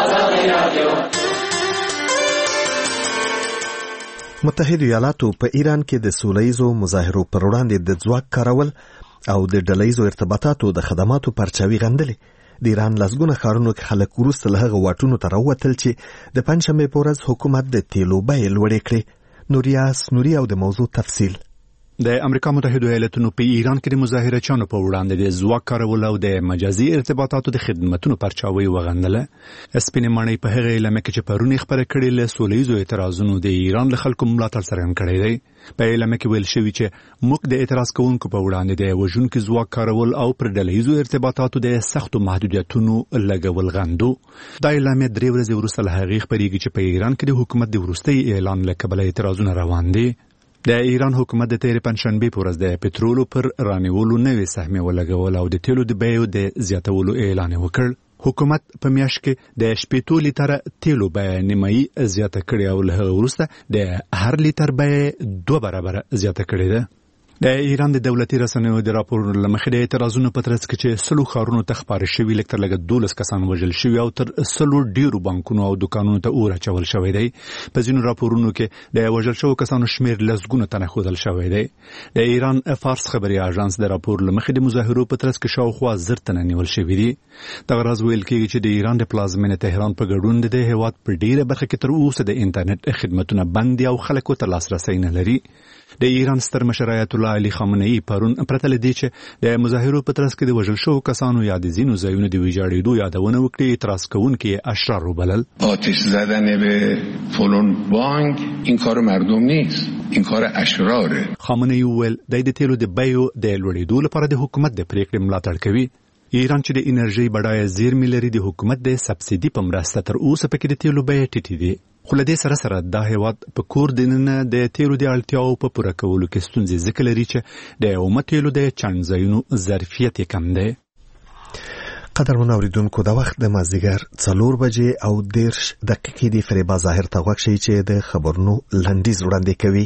[SPEAKER 1] متحده ایالاتو په ایران کې د سولهییزو مظاهرو پر وړاندې د ځواک کارول او د ډلهییزو ارتباطاتو د خدماتو پرچاوي غندلې. د ایران لسګونه ښارونو کې خلک وروسته له هغه واټونو ته راووتل چې د پنجشنبې په ورځ حکومت د تیلو بیې لوړې کړې. نوریاس نوري او د موضوع تفصیل.
[SPEAKER 20] د امریکا متحده ایالاتونو په ایران کې د مظاهرچیانو په وړاندې د ځواک کارول او د مجازي ارتباطاتو د خدماتو پرچاوي وغندله. سپینې ماڼۍ په هغه اعلامیه کې چې پرون خبره کړې له سولهییزو اعتراضونو د ایران له خلکو ملاتړ څرګند کړی دی. په اعلامیه کې ویل شوی چې موږ د اعتراض کوونکو په وړاندې د وژونکو ځواک کارول او پر ډلهییزو ارتباطاتو د سختو محدودیتونو لګول غندو. دا اعلامیه درې ورځې وروسته له هغې خبرېږي چې په ایران کې د حکومت د وروستي اعلان له کبله اعتراضونه روان دي. د ایران حکومت د تیر پنځشنبه په ورځ د پټرولو پر رانیولو نوې سهمې ولګول او د تیلو د بیو د زیاتولو اعلان وکړ. حکومت په میاشت کې د شپېتو لیتره تیلو بیه نیمایي زیاته کړې او له هغه وروسته د هر لیتر بیه دوه برابره زیاته کړې ده. د ایران د دولتي رسنیو د راپور لمخې د اعتراضونو په ترڅ کې چې سلو ښارونو ته خپاره شوي لږ تر لږه دولس کسان وژل شوي او تر سلو ډیرو بانکونو او دکانونو ته اور اچول شوی دی. په ځینو راپورونو کې د وژل شوو کسانو شمیر لسګونو تنه ښودل شوی دی. د ایران فارس خبري اژانس د راپور لمخې د مظاهرو په ترڅ کې شاوخوا زر تنه نیول شوي دي. دغه راز ویل کېږي چې د ایران د پلازمینې تهران په ګډون د هېواد په ډیره برخه کې تر اوسه د انټرنیټ خدمتونه بند دي او خلکو ته لاسرسی نه لري. د ایران ستر مشر آیت الله علي خامنه‌ای پرون پرته له دې چې د مظاهرو په ترڅ کې د وژل شوو کسانو یا د ځینو ځایونو د ویجاړېدو یادونه وکړي، اعتراض کوونکي اشرار وبلل.
[SPEAKER 2] آتش زدن به فلان بانک این کار مردم نیست، این کار اشراره.
[SPEAKER 20] خامنه‌ای وویل د تیلو د بیو د لوړېدو لپاره د حکومت د پریکړې ملاتړ کوي. ایران چې د انرژي بډایه زیرمې لري د حکومت د سبسیډي په مرسته تر اوسه پکې د تیلو بیه ټیټې دي. خو له دې سره سره دا هېواد په کور دننه د تیلو د اړتیاو په پوره کولو کې ستونزې ځکه لري چې د عمومي تیلو د چاڼځایونو ظرفیت یې کم دی.
[SPEAKER 1] قدرمن اوریدونکو د وخت د مازدیګر څلور بجې او دېرش دقیقې د فریبا ظاهر ته غوږ شئ چې د خبرونو لنډیز وړاندې کوي.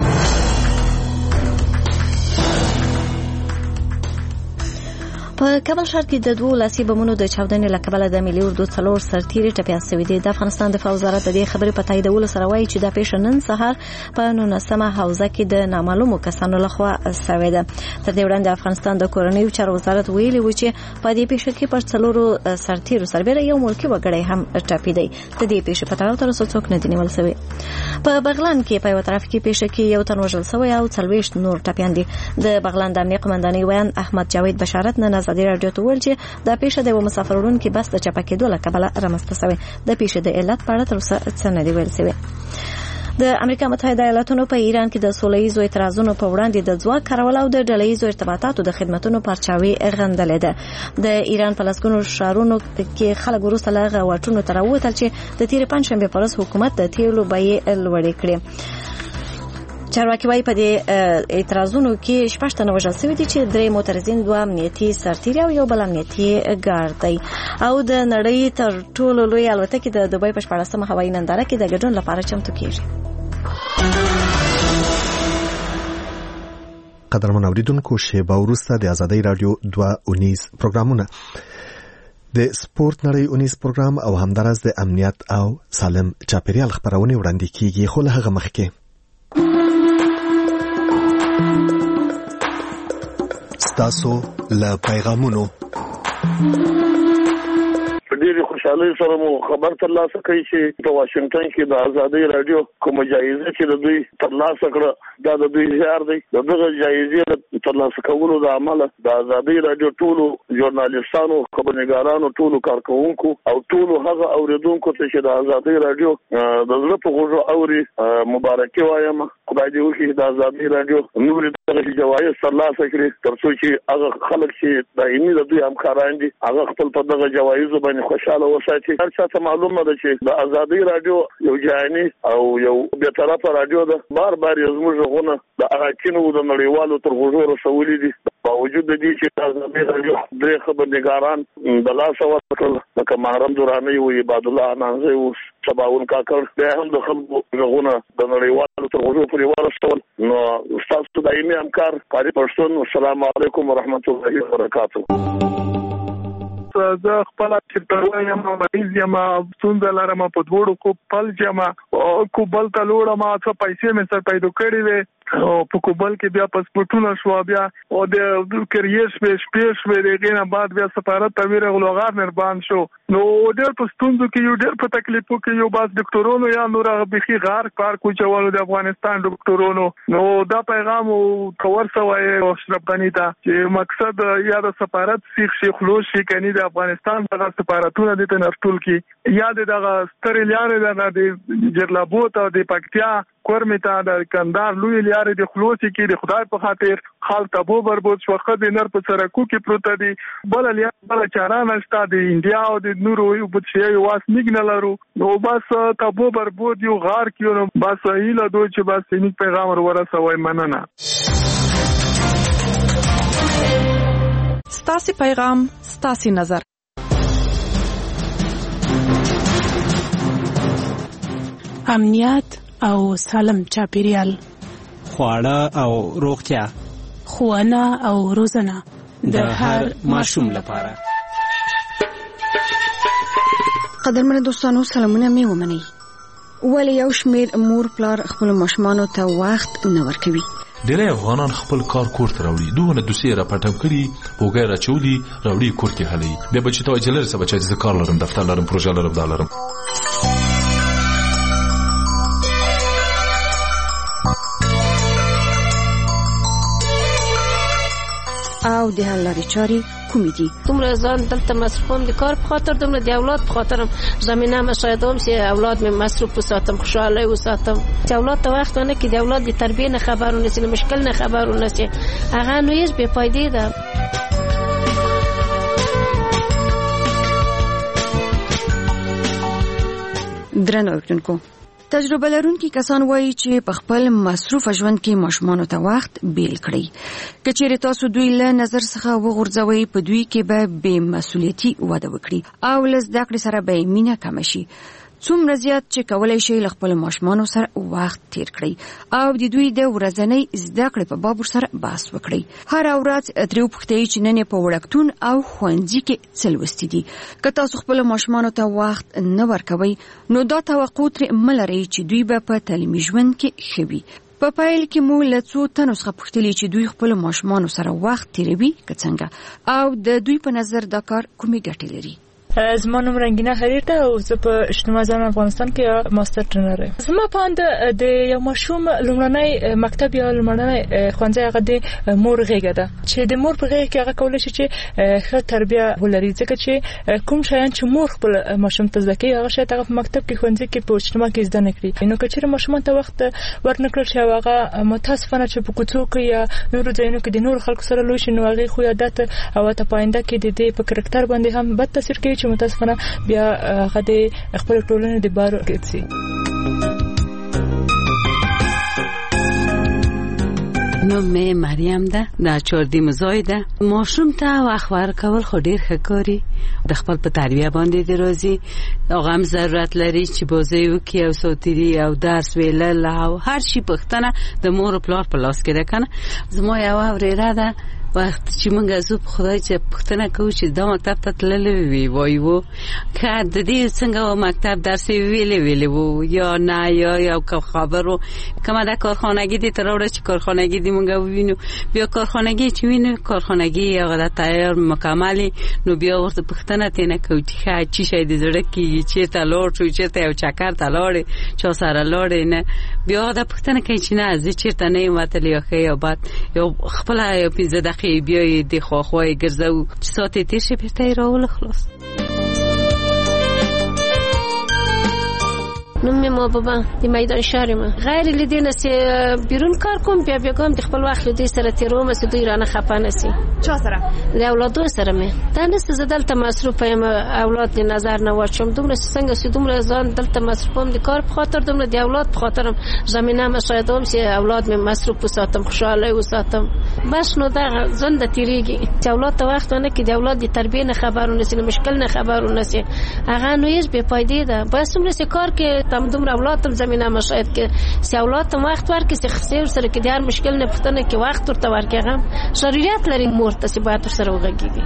[SPEAKER 4] په کابل ښار کې د دوو لاسي بمونو د چاودنې له کبله د ملي اردو څلور سرتیري ټپیان شوي دي. د افغانستان دفاع وزارت د دې خبرې په تاییدولو سره وایي چې دا پیښه نن سهار په نولسمه حوزه کې د نامعلومو کسانو لخوا شوې ده. تر دې وړاندې افغانستان د کورنیو چارو وزارت ویلي و چې په دې پیښه کې پر څلورو سرتیرو سربېره یو ملکي وګړی هم ټپي دی. د دې پیښې په تړاو تر اوسه څوک نه دي نیول شوي. په بغلان کې په یوه ترافیکي پیښه کې یو تن وژل شوی او څلوېښت نور ټپیان دي. د بغلان د امنیه قمندانۍ ویان احمد جاوید بشارت نن ازادي راډیو ته وویل چې دا پیښه د یو مسافر وړونکي بس د چپه کېدو له کبله رامنځته شوې. د پیښې د علت په اړه تر اوسه څه نه دي ویل شوي. د امریکا متحده ایالاتونو په ایران کې د سوله ییزو اعتراضونو په وړاندې د ځواک کارول او د ډله ییزو ارتباطاتو د خدمتونو پرچاوي غندلې ده. د ایران په لسګونو ښارونو کې خلک وروسته له هغه واټونو ته راووتل چې د تېرې پنجشنبې په ورځ حکومت د تیلو بیې لوړې کړې. چارواکي وايي په دې اعتراضونو کې شپږ تنه وژل شوي دي چې درې معترضین، دوه امنیتي سرتیري او یو بل امنیتي ګارد دی. او د نړۍ تر ټولو لوی الوتکې د دوبۍ په شپاړسمه هوایي ننداره کې د ګډون لپاره چمتو کېږي.
[SPEAKER 1] قدرمن اوریدونکو، شیبه وروسته د ازادۍ راډیو دوه اونیز پروګرامونه د سپورت نړۍ اونیز پروګرام او همدارس د امنیت او سالم چاپیریال خبرونه وړاندې کیږي. خو له هغه مخکې ستاسو له پیغامونو
[SPEAKER 23] ډېرې خوشحالۍ سره مو خبر ترلاسه کړی چې په واشنگټن کې د ازادۍ راډیو کومه جایزه چې د دوی ترلاسه کړه دا د دوی زیار دی. د دغه جایزې ترلاسه کولو د امله د ازادۍ راډیو ټولو ژورنالیستانو، خبرنګارانو، ټولو کارکوونکو او ټولو هغه اوریدونکو ته چې د ازادۍ راډیو د زړه په غوږو اوري مبارکي وایم. خدای دې وکړي د ازادۍ راډیو نورې دغه جوایز ترلاسه کړي تر څو چې هغه خلک چې دایمي د دوی همکاران دي هغه خپل په دغه جوایزو باندې خوشاله وساتي. هر چا ته معلومه ده چې د ازادۍ راډیو یو جهاني او یو بې طرفه راډیو ده. بار بار یې زموږ غوږونه د اراکینو د نړیوالو تر غوږو رسولي دي. باوجود د دې چې د ازادۍ راډیو درې خبرنګاران د لاسه ورکړل، لکه محرم دراني و، عباد الله انانزی و، سباون کاکړ، بیا هم د خلکو غوږونه د نړیوالو تر غوږو پورې ورسول. نو ستاسو دایمي همکار قاری پښتون، السلام علیکم ورحمت الله وبرکاته.
[SPEAKER 24] زه خپل چې یم مریض یم، ستونزه لرم، په دوړو کو پل یم، کوبل ته لوړم، څه پیسې مې سره پیدا کړې وې او په کوبل کې بیا پاسپورتونه شو، بیا او د کرییر شپې شپې شوې دغې نه بعد بیا سفارت ته ورغلو، غار نربان شو. نو ډېر په ستونزو کې یو ډېر په تکلیفو کې یو باز ډاکټرونو یا نور بخي غار کار کوچولو د افغانستان ډاکټرونو. نو دا پیغام کور سوای او اشرف غنی ته چې مقصد یا د سفارت سیخ شي خلوص شي کني د افغانستان دغه سفارتونه د تنرټول کې یا دغه سترلیانې دغه د جرلابوت او د پکتیا کورمتا د کندهار لوی لارې د خلوصي کې د خدای په خاطر خال تبو بربود شو، خدای نر په سرکو کې پروت دي، بل لیا بل چارانه شته د انډیا او د نورو یو بچي واس میګنل لرو. نو بس تبو بربود یو غار کې نو بس هیله دوی چې بس نیک پیغام ورسوي. مننه.
[SPEAKER 25] ستاسو پیغام، ستاسو نظر. امنیت او سالم چاپیریال،
[SPEAKER 26] خواړه او روغتیا،
[SPEAKER 5] ښوونه او روزنه
[SPEAKER 21] د هر ماشوم لپاره.
[SPEAKER 7] قدرمن دوستانو سلامونه می ومنئ. ولې یو شمېر مور پلار خپل ماشومانو ته وخت نه ورکوي؟
[SPEAKER 8] ډېری افغانان خپل کار کور ته راوړي، دونه دوسیې راپټم کړي، هوګۍ راچولي، راوړي کور کې هلوي. بیا بچي ته وایي چې لرې شه بچی، زه کار لرم، دفتر لرم، پروژه لرم، دا لرم.
[SPEAKER 7] او د حل لارې چارې کومې دي؟
[SPEAKER 9] دومره ځان دلته مصروفوم د کار په خاطر، دومره د اولاد په خاطرم زمینه مشاهدوم چې اولاد مې مصروف وساتم، خوشحاله وساتم، چې اولاد ته وخت ونه کړي، د اولاد د تربیې نه خبر ونه شي، د مشکل نه خبر ونه شي، هغه نو هیڅ بې فایدې ده.
[SPEAKER 7] درنو اوریدونکو، تجربه لرونکي کسان وایي چې په خپل مصروف ژوند کې ماشومانو ته وخت بیل کړئ. که چیرې تاسو دوی له نظر څخه وغورځوئ، په دوی کې به بې مسؤلیتي وده وکړي او له زده کړې سره به مینه کمه شي. څومره زیات چې کولای شئ له خپل ماشومانو سره وخت تیر کړئ او د دوی د ورځنۍ زده کړې په باب سره بحث وکړئ. هر ورځ ترې وپوښتئ چې نن په وړکتون او ښوونځي کې څه لوستي دي. که تاسو خپل ماشومانو ته وخت نه ورکوئ، نو دا توقع ترې مه لرئ چې دوی به په تعلیمي ژوند کې ښه وي. په پیل کې مو له څو تنو څخه پوښتلي چې دوی خپل ماشومانو سره وخت تیروي که څنګه، او د دوی په نظر دا کار کومې ګټې لري.
[SPEAKER 11] زما نوم رنگینه خریر ده او زه په اجتماع زان افغانستان کې ماستر ټرینر یم. زما په اند د یو ماشوم لومړنی مکتب یا لومړنی ښوونځی هغه د مور غېږه ده، چې د مور په غېږ کې هغه کولی شي چې ښه تربیه ولري، ځکه چې کوم شیان چې مور خپل ماشوم ته زده کوي هغه شاید هغه په مکتب کې ښوونځي کې په اجتماع کې زده نه کړي. نو که چېرې ماشومان ته وخت ورنه کړل شي او هغه متاسفانه چې په کوڅو کې یا نورو ځایونو کې د نورو خلکو سره لوی شي، نو هغې خو عادت او حتی په آینده کې د دې په کرکټر باندې هم بد تاثیر کوي چې متاسفانه بیا هغه د خپل ټولنې د بار ګرځي.
[SPEAKER 26] نوم مې مریم ده، د چاردی مزای ده. ماشوم ته وخت ورکول خو ډیر ښه کاري، د خپل په تربیه باندې دی راځي. هغه هم ضرورت لري چې بازی وکړي او ساتیري او درس ویلل او هر شي پښتنه د مور او پلار په لاس کې ده کنه. زما یو ورېره ده وخت چې موږ زو په خدای چې پښتنه کوو چې دا مکتب ته تللی وي وایو که د دې څنګه مکتب درس ویلې ویلې وو یا نه یا یو خبرو کومه د کارخانګي دې تر وړه چې کارخانګي دې موږ وینو، بیا کارخانګي چې وینو کارخانګي هغه د تیار مکملي، نو بیا ورته پښتنه تنه کوي چې چی شي د زړه کې چې ته لور شو چې ته یو چکر ته لاړې چا سره لاړې نه، بیا د پښتنه کوي چې نه زه چیرته نه یم وتلی یا یا بعد یو خپل یو پنځه دقیقې بیا د خواخوای ګرځو چې ساعت تیر شي بیرته راول خلاص.
[SPEAKER 9] نوم مې محبوبه د میدان شهر ما غیر لیدنه سي بیرون کار کوم، بیا بیا کوم د خپل وخت دوی سره تیروم چې دوی رانه خپه نسی.
[SPEAKER 11] چا سره؟
[SPEAKER 9] د اولادو سره مې دا نست زدلته مصروف یم، اولاد د نظر نه واچوم، دومره څنګه چې دومره ځان دلته مصروفم د کار په خاطر، دومره د اولاد په خاطرم زمينه مشاهدوم چې اولاد مې مصروف وساتم، خوشاله وساتم. بس نو دا ځان د تیریږي چې اولاد ته وخت نه کې د اولاد د تربیې نه خبرونه سي، مشکل نه خبرونه سي، هغه نو هیڅ بې فایدې ده. بس دومره سي کار کې تم دومره اولاد تم زمينه مشاهد کې سي اولاد ته وخت ورکړي، سي خسر سره کې د هر مشکل نه پښتنه کې وخت ورته ورکړي، هم ضرورت لري مور ته سي باید سره وغږیږي.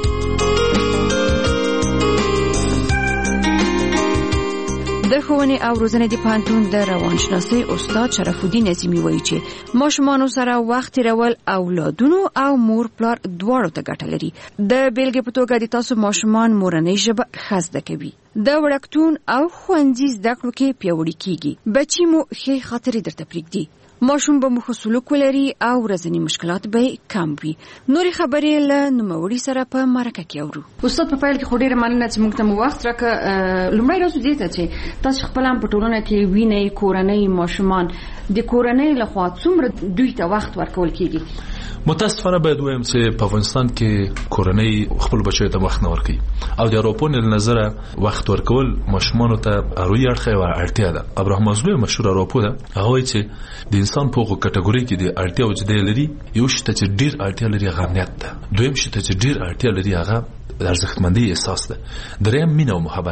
[SPEAKER 7] د ښوونې او روزنې د پوهنتون د روانشناسۍ استاد شرف الدین نظیمي وایي چې ماشومانو سره وخت تیرول اولادونو او مور پلار دواړو ته ګټه لري. د بیلګې په توګه د تاسو ماشومان مورنۍ ژبه ښه زده کوي، د وړکتون او ښوونځي زده کړو کې پیاوړي کیږي، بچي مو ښې خاطرې درته پرېږدي، ماشوم به مو ښه سلوک ولري او ورځني مشکلات به کم وي. نورې خبرې له نوموړي سره په مرکه کې اورو.
[SPEAKER 27] استاد په پیل کې خو ډېره مننه چې موږ ته مو وخت راکړ. لومړی راځو دې ته چې تاسو خپل هم په ټولنه کې وینئ کورنۍ ماشومان د کورنۍ لخوا څومره دوی ته وخت ورکول کیږي؟
[SPEAKER 8] متاسفانه باید وایم چې په افغانستان کې کورنۍ خپل بچو ته وخت نه ورکوي او د اروپا له نظره وخت ورکول ماشومانو ته اړوي اړخه او اړتیا ده. ابراهام مازلو مشهور اروپا ده، هغه وایي چې د انسان په هغه کټګوري کې د اړتیا او جدي لري، یو شته چې ډیر اړتیا لري هغه امنیت ده، دویم شته چې ډیر اړتیا لري هغه د ارزښتمندۍ احساس ده، دریم مینه او محبت ده.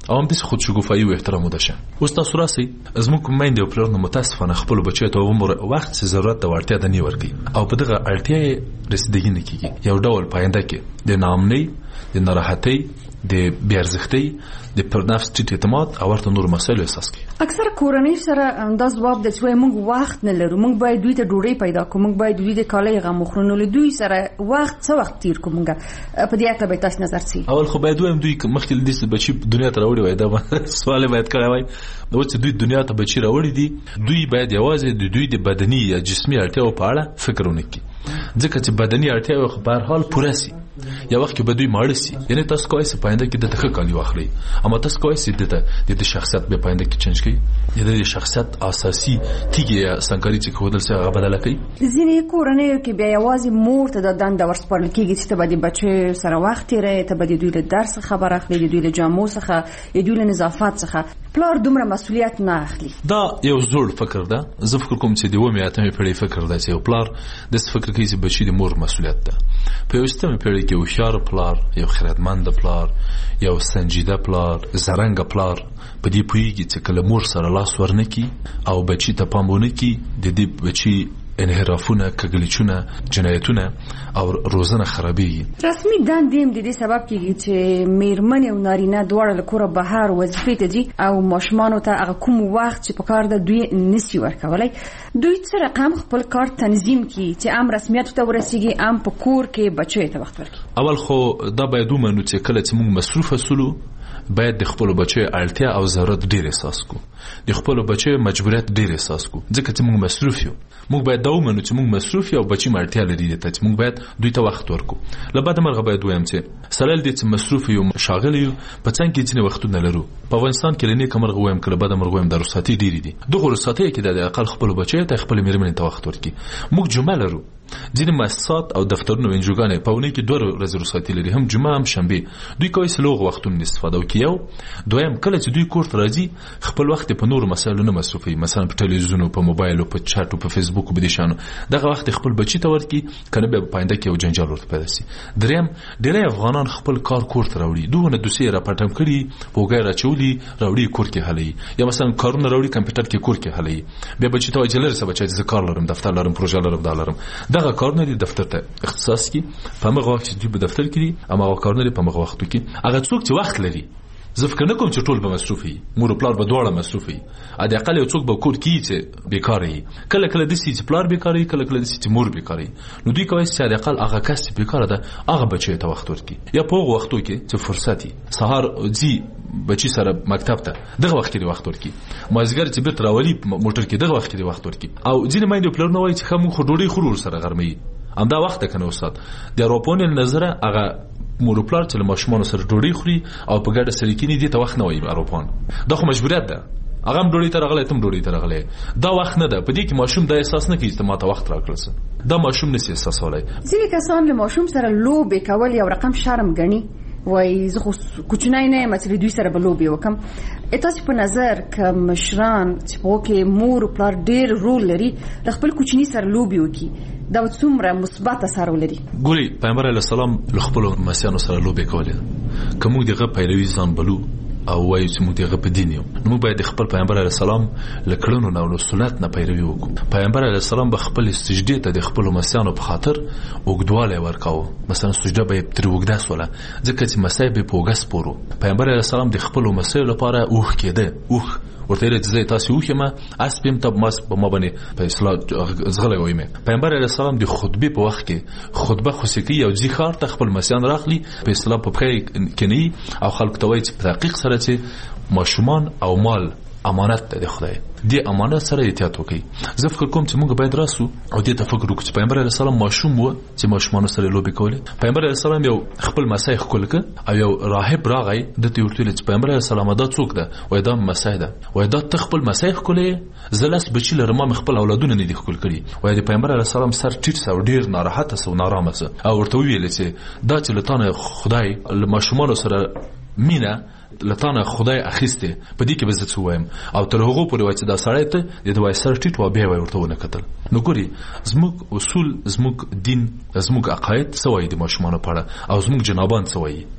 [SPEAKER 8] او هم د خودشګوفایي او احترام ودشه. اوس تاسو راسي زموږ میندې او پلرونه متاسفانه خپل بچو ته عمر وخت څه ضرورت او اړتیا د نه ورګي او په دغه اړتیا رسیدګي نه کیږي. یو ډول پاینده کې د نامنۍ د ناراحتۍ د بیارزښتۍ د پر نفس ټیټ اعتماد او ورته نور مسایل احساس کوي.
[SPEAKER 27] اکثر کورنۍ سره دا ځواب د چې موږ وخت نه لرو، موږ باید دوی ته ډوډۍ پیدا کوو، موږ باید دوی د کالي غم وخورو، نو دوی سره وخت څه وخت تیر کوو. موږ په دې اړه به تاسو نظر څه؟
[SPEAKER 8] اول خو باید وایم دوی مخکې د دې بچي دنیا ته راوړي وای دا سوال باید کړی وای نو چې دوی دنیا ته بچي راوړي دي دوی باید یوازې د دوی د بدني یا جسمي اړتیاو په اړه فکر وکړي، ځکه چې بدني اړتیاو خو په هر حال پوره سي. یا وخت کې به دوی ماړ سي، یعنی تاسو کوی څه پاینده کې د تخ کالی واخلي، اما تاسو کوی څه د د شخصیت به پاینده کې چنج کوي، د شخصیت اساسي تیګه سنکاري چې کودل څه هغه بدل کوي.
[SPEAKER 27] ځینې کورنۍ کې بیا یوازې مور ته د دند ورسپارل کېږي چې ته به د بچو سره وخت تیرې، ته به د دوی له درس خبر اخلي، د دوی له جامو څخه، د دوی له نظافت څخه. پلار دومره مسؤلیت نه اخلي. دا
[SPEAKER 8] یو زوړ فکر ده. زه فکر کوم چې د ومه اتمه پیړۍ فکر ده چې یو پلار د فکر کوي چې بچی د مور مسؤلیت ده. په یوستمه پیړۍ کې یو شار پلار، یو خیرتمند پلار، یو سنجیده پلار، زرنګ پلار په دې پویږي چې کله مور سره لاس ورنکي او بچی ته پام ونکي د دې بچی انحرافونه، کګلیچونه، جنایتونه او روزنه خرابېږي.
[SPEAKER 27] رسمي دندې هم د دې سبب کېږي چې میرمن او نارینه دواړه له کوره بهر وظیفې ته ځي او ماشومانو ته هغه کوم وخت چې په کار ده دوی نشي ورکولی. دوی څه رقم خپل کار تنظیم کړي چې ام رسمیاتو ته ورسیږي، ام په کور کې بچو ته وخت ورکړي.
[SPEAKER 8] اول خو دا باید ومنو چې کله چې موږ مصروف اسولو باید د خپل بچو اړتیا او ضرورت ډیر احساس کو، د خپل بچو مجبوریت ډیر احساس کو، ځکه چې موږ مصروف یو. موږ باید دا ومنو چې موږ مصروف یو، بچی اړتیا لري ته چې موږ باید دوی ته وخت ورکو. لبعد مرغه باید وایم چې سلل دې چې مصروف یو، شاغل یو، په څنګه کې ځینې وختونه لرو. په افغانستان کې لنی کمرغه وایم کله بعد مرغه وایم د رخصتي ډیری دي. دغه رخصتي کې د اقل خپل بچو ته خپل میرمن ته وخت ورکي. موږ جمعه لرو، ځینې مؤسسات او دفترونه او انجوګانې په ونې کې دوه ورځې رخصتي لري، هم جمعه هم شنبه. دوی کوي سلوغ وختونه استفاده وکړي. یو دویم کله چې دوی کور ته راځي خپل وخت په نور مسایلو نه مصرفوي، مثلا په ټلویزیون او په موبایل او په چات او په فیسبوک او په دې شانو. دغه وخت خپل بچی ته ورکړي کنه به پاینده کې او جنجال ورته پیدا شي. دریم ډېری افغانان خپل کار کور ته راوړي، دوه دوسیه را پټم کړي، وګای راچولي راوړي کور کې حلي، یا مثلا کارونه راوړي کمپیوټر کې کور کې حلي. بیا بچی ته وجلر سبا چې کار لرم، دفتر لرم، پروژه لرم، دا لرم. دغه کارونه دي دفتر ته اختصاص کی په هغه وخت چې دوی په دفتر کې دي، اما هغه کارونه په هغه وخت کې هغه څوک چې وخت لري. زه فکر نه کوم چې ټول به مصروف وي، مور او پلار به دواړه مصروف وي. ا دې اقل یو څوک به کور کې چې بیکار وي، کله کله د سې پلار بیکار وي، کله کله د سې مور بیکار وي. نو دوی کوي چې د اقل هغه کس چې بیکار ده هغه بچي ته وخت ورکړي، یا په هغه وختو کې چې فرصتي سهار ځي بچی سره مکتب ته دغه وخت کې وخت ورکړي، مازیګر چې بیرته راولي موټر کې دغه وخت کې وخت ورکړي. او ځینې مایند پلار نو وایي چې خمو خو ډوډۍ خورو سره غرمې امدا وخت کنه استاد د اروپون نظر هغه مورپلار چې ماشومان سره ډوډۍ خوري او په ګډه سره کینی دي ته وخت نه وایي اروپون. دا خو مجبوریت ده، هغه هم ډوډۍ ته راغلی تم ډوډۍ ته راغلی، دا وخت نه ده. په دې کې ماشوم دا احساس نه کوي چې ما ته وخت راکړل، دا ماشوم نشي احساسولای.
[SPEAKER 27] ځینې کسان له ماشوم سره لوبې کول یو رقم شرم ګڼي، وای زه خو کوچنی نه یم چې دوی سره به لوبې وکم. تاسو په نظر که مشران چې په کې مور او پلار ډېر رول لري د خپل کوچنی سره لوبې وکړي، دا څومره مثبت اثر ولري؟ ګوري
[SPEAKER 8] پیغمبر علیه السلام له خپل مسیانو سره لوبې کولې، که موږ دغه پیروي ځان بلو او وایو چې موږ دغه په دین یو، نو موږ باید خپل پیغمبر علیه السلام له کړنو نه او سنت نه پیروي وکړو. پیغمبر علیه السلام به خپل سجدې ته د خپل مسیانو په خاطر اوږدوالی ورکاوه، مثلا سجده به یې ترې اوږده سوله ځکه چې مسیح به یې په اوږه سپور. پیغمبر علیه السلام د خپلو مسیو لپاره اوښ کېده، اوښ ورته ویل چې زه تاسې اوښ یم، اس پیم ته په ما باندې په اصطلاح ځغلی ویمې. پیغمبر علیه السلام د خطبې په وخت کې خطبه خصوصي کوي او ځي ښار ته خپل مسیان راخلي، په اصطلاح په پښه یې کیني او خلکو ته وایي چې په تحقیق سره چې ماشومان او مال امانت ده د خدای، دې امانت سره احتیاط وکړي. زه فکر کوم چې موږ باید راسو او دې ته فکر وکړو چې پیغمبر علیه السلام ماشوم و چې ماشومان سره لوبې کولې. پیغمبر علیه السلام یو خپل مسیح ښکل کړ او یو راهب راغی د ته ورته ویل چې پیغمبر علیه السلام دا څوک ده؟ وای دا مسیح ده. وای دا ته خپل مسیح ښکلې؟ زه لاس بچی لرم، ما خپل اولادونه نه دي ښکل کړي. وای د پیغمبر علیه السلام سر ټیټ سو، ډیر ناراحت سو، نارامه سو او ورته ویل چې دا چې لتانه خدای له ماشومان سره مینه لتانه خدای اخیسته، په دې کې به زه څه وایم؟ او تر هغه پورې وای چې دا سړی ته د دوای سر ټیټ و بیا وای ورته ونه کتل. نو ګوري زموږ اصول، زموږ دین، زموږ عقاید څه وایي د ماشومانو په اړه او زموږ جنابان څه وایي.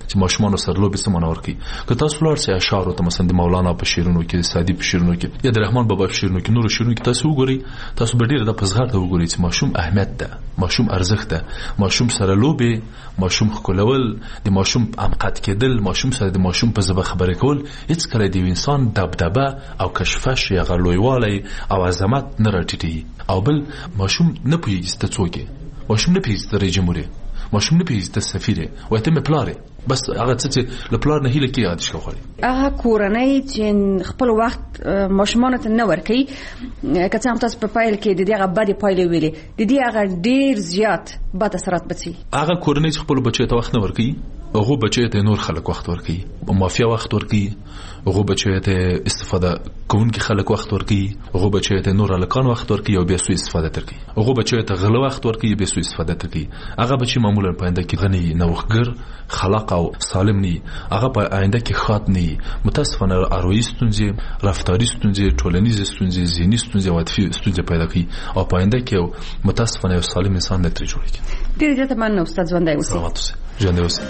[SPEAKER 8] چې ماشومان سره لوبي سمونه ورکی که تاسو لار سي اشعار او مثلا د مولانا په شیرونو کې سعدي په شیرونو کې یا د رحمان بابا په شیرونو کې نور شیرونو کې تاسو وګورئ تاسو به ډیر د پزغار ته وګورئ چې ماشوم اهمیت ده ماشوم ارزښت ده ماشوم سره لوبي ماشوم خلول د ماشوم امقات کېدل ماشوم سره د ماشوم په زبه خبرې کول هیڅ کله د انسان دبدبه او کشفش یا غلویوالی او عظمت نه راټیټي او بل ماشوم نه پوهیږي ست څوک ماشوم نه پوهیږي ست جمهوریت ماشوم نه پیژني د سفیره وای ته مې پلاره بس هغه څه له پلار نه هیله کې یاد شو خوري
[SPEAKER 27] هغه کورنۍ چې خپل وخت ماشومان ته نه ورکي کته هم تاسو په پایل کې د دې غبري پایلې ویلې د دې هغه ډیر زیات بد اثرات بچي
[SPEAKER 8] هغه کورنۍ چې خپل بچي ته وخت نه ورکي هغه بچي ته نور خلک وخت ورکي مافیا وخت ورکي هغه بچي ته استفاده کوونکي خلک وخت ورکي هغه بچي ته نور الکان وخت ورکي او بیا سوء استفاده ترکي هغه بچي ته غلو وخت ورکي بیا سوء استفاده ترکي هغه بچي معمولا په انده کې غني نوښتګر خلاق او سالم ني هغه په آینده کې خاط ني متاسفانه اروي ستونزې رفتاري ستونزې ټولنیزې ستونزې ذهني ستونزې او عاطفي ستونزې پیدا کوي او په آینده کې متاسفانه یو سالم انسان نه ترې جوړيږي
[SPEAKER 27] ډېر زیات مننه استاد ژوندی اوسئ
[SPEAKER 8] سلامت اوسئ ژوندی اوسئ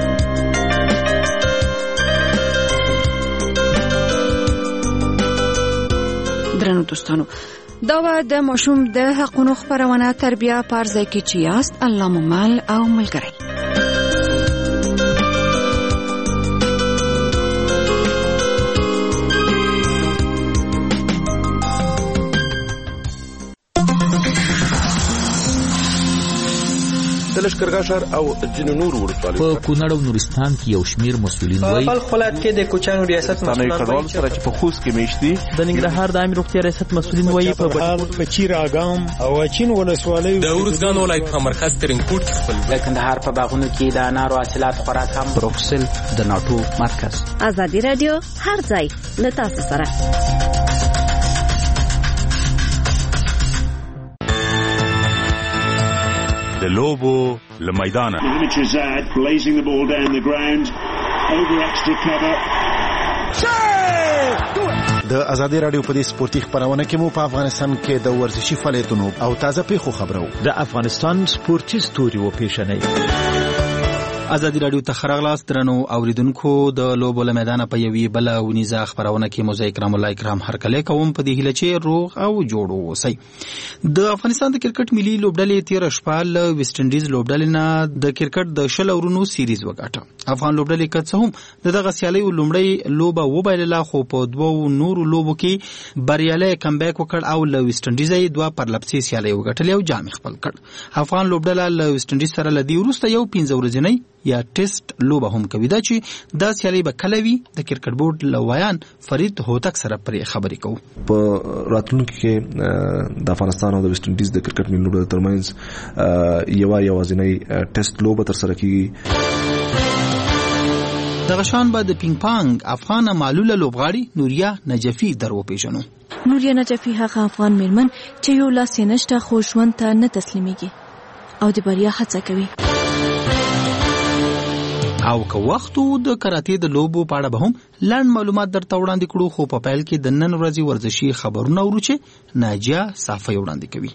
[SPEAKER 7] درنو دوستانو دا و د ماشوم د حقونو خبرونه تربیه پرځای کې چې یاست الله مو مل او ملګری
[SPEAKER 6] د لشکرګاه ښار او ځینو نورو ولسوالیو
[SPEAKER 10] په کونړ او نورستان کې یو شمیر مسؤلین وایي
[SPEAKER 12] په خپل ولایت کې د کوچانو ریاست
[SPEAKER 6] مسؤلین سره چې په خوست کې میشتي
[SPEAKER 12] د ننګرهار د عامه روغتیا ریاست مسؤلین وایي په
[SPEAKER 13] بهار په چیر اګام او چین ولسوالیو
[SPEAKER 12] د ورزګان ولایت په مرکز ترنګوټ کې خپل
[SPEAKER 10] د کندهار په باغونو کې د انارو حاصلات خوراک هم بروکسل د ناتو مرکز
[SPEAKER 4] ازادي رادیو هر ځای له تاسو سره
[SPEAKER 14] د لوبو له میدانه
[SPEAKER 16] د ازادي رادیو په دې سپورتي خبرونه کې مو په افغانستان کې د ورزشي فعالیتونو او تازه پیښو خبرو
[SPEAKER 17] د افغانستان سپورتي ستوري و پیښنې
[SPEAKER 28] ازادي رادیو ته خراغلاس درنو اوریدونکو د لوبو له میدان په یوې بل ونیزه خبرونه کې مو زه کرام الله کرام هرکله کوم په دې هله چې روغ او جوړ اوسئ د افغانستان د کرکټ ملي لوبډلې تیر شپه له ویسټ انډیز لوبډلې نه د کرکټ د شل اورونو سیریز وګاټه افغان لوبډلې کڅ هم دغه سیالي لومړی لوبه وبایله خو په دوو نورو لوبو کې بریالي کمبیک وکړ او له ویسټ انډیز دوه پرلپسې سیالي وګټلې او جام خپل کړ افغان لوبډله له ویسټ انډیز سره لدی ورسته یو پنځه ورځې یا ټیسټ لوبه هم کوي دا چې دا سیالي به کلوي د کرکټ بورډ لویان فرید هوتک سره پرې خبرې کوو
[SPEAKER 29] په راتلونکي کې د افغانستان او د ویسټ انډیز د کرکټ ملي لوبډلو ترمنځ یو یوازینی ټیسټ لوبه تر سره کیږي
[SPEAKER 28] دغه شان به د پینګ پانګ افغان معلوله لوبغاړي نوریا نجفی درو پیژنو
[SPEAKER 30] نوریا نجفی هغه افغان میرمن چې یو لاس نشته خو ژوند ته نه تسلیمېږي او د بریا هڅه کوي
[SPEAKER 28] او که وختو د کراته د لوبو په اړه به هم لاند معلومات درته وړاندې کړو خو په پیل کې د نن ورځې ورزشي خبرونه ورچې ناجیه صافی وړاندې کوي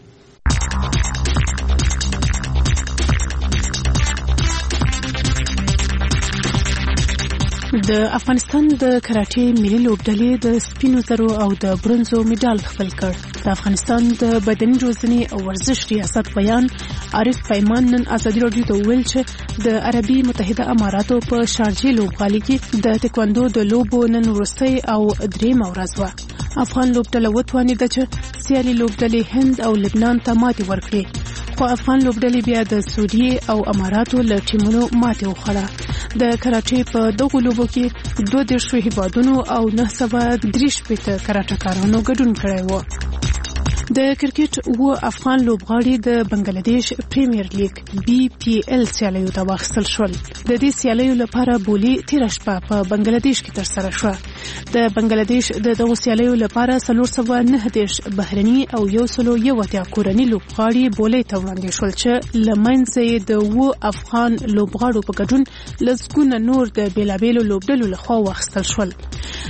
[SPEAKER 5] د افغانستان د کراټې ملي لوبډلې د سپینو زرو او د برونزو میډال خپل کړ د افغانستان د بدني روزنې او ورزش ریاست بیان عارف پیمان نن ازادي رادیو ته ویل چې د عربي متحده اماراتو په شارجه لوبغالي کې د تکواندو د لوبو نن وروستۍ او درېیمه ورځ وه افغان لوبډله وتوانېده چې سیالي لوبډلې هند او لبنان ته ماتې ورکړي خو افغان لوبډلې بیا د سعودي او اماراتو له ټیمونو ماتې وخوړه د کراټې په دغو لوبو کې دوه دېرش هیوادونو او نه سوه درې شپېته کراټهکارانو ګډون کړی و د کرکټ و افغان لوبغاړي د بنگلاديش پریمیر لیگ بي پي ال سیالیو ته واخیستل شول د دې سیالیو لپاره بولی تیر شپه په بنگلاديش کې ترسره شو د بنگلاديش د دغه سیالیو لپاره څلور سوه نه دېرش بهرني او یو سلو یو اتیا کورني لوبغاړي بولی ته وړاندې شول چې له منځه د و افغان لوبغاړو په ګډون لږ نور د بیلابیلو لوبډلو لخوا واخیستل شول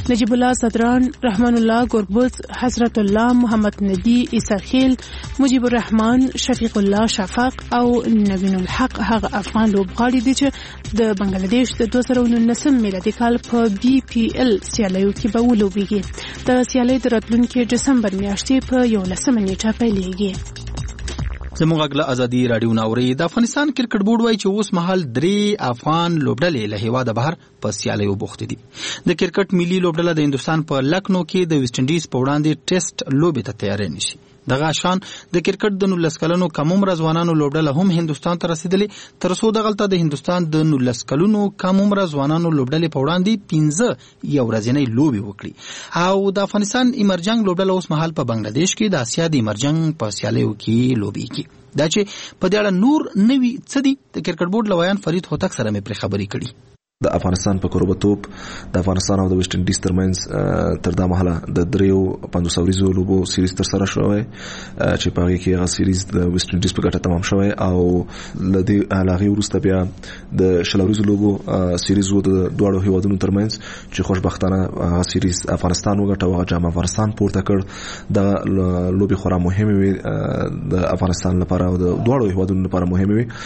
[SPEAKER 5] نجیب الله صدران، رحمان الله ګوربز، حضرت الله، محمد نبی، عیسی خیل، مجیب الرحمن، شفیق الله شفق او نوین الحق هغه افغان لوبغاړي دي چې د بنگلاديش د دوه زره نولس میلادي کال په بي پی ال سیالیو کې به ولوبېږي. د سیالۍ د راتلونکي ډسمبر میاشتې په یولسمه نیټه پیلېږي.
[SPEAKER 28] زموږ غږ له ازادي راډیو ناوري. د افغانستان کرکټ بورډ وایي چې اوس مهال درې افغان لوبډلې له هیواده بهر په سیالیو بوختې دي. د کرکټ ملي لوبډله د هندستان په لکنو کې د ویسټ انډیز په وړاندې ټیسټ لوبې ته تیاری نیسي. دغه شان د کرکټ د نولس کلنو کم عمره ځوانانو لوبډله هم هندستان ته رسیدلې، تر څو دغلته د هندستان د نولس کلنو کم عمره ځوانانو لوبډلې په وړاندې پنځه یو ورځنۍ لوبې وکړي. او د افغانستان ایمرجنګ لوبډله اوس مهال په بنگلاديش کې د اسیا د ایمرجنګ په سیالیو کې لوبېږي. دا چې په دې اړه نور نوي څه دي د کرکټ بورډ لویان فرید هوتک سره مې پرې خبرې کړي.
[SPEAKER 29] د افغانستان په کوربتوب د افغانستان او د ویسټ انډیز ترمنځ تر دا مهاله د دریو پنځوس اوریزو لوبو سیریز تر سره شوی چې په هغه کې هغه سیریز د ویسټ انډیز په ګټه تمام شوی او لدی هغه وروسته بیا د شل اوریزو لوبو سیریز و د دوه هیوادونو ترمنځ چې خوشبختانه هغه سیریز افغانستان وګټه او جام افغانستان پورته کړ. د لوبي خورا مهمه وي د افغانستان لپاره او د دوه هیوادونو لپاره مهمه وي.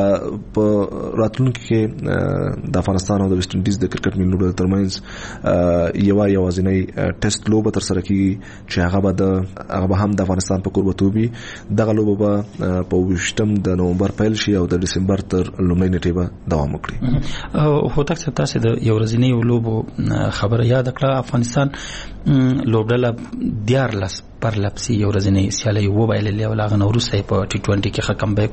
[SPEAKER 29] په راتلونکي کې د افغانستان او د ویسټ انډیز د کرکټ ملي لوبډلو ترمنځ یو یوازینی ټیسټ لوبه تر سره کیږي چې هغه به د هغه به هم د افغانستان په کوربتوب وي. دغه لوبه به په ویشتم د نومبر پیل شي او د ډسمبر تر لومړۍ نیټې به دوام وکړي.
[SPEAKER 28] هوتک صاحب تاسو د یو ورځنۍ لوبو خبره یاد کړه. افغانستان لوبډله دیارلس پر لپسی یو ورځنۍ سیالي وبایللې او لاغه وروسته په ټي ټوئنټي کې ښه کمبیک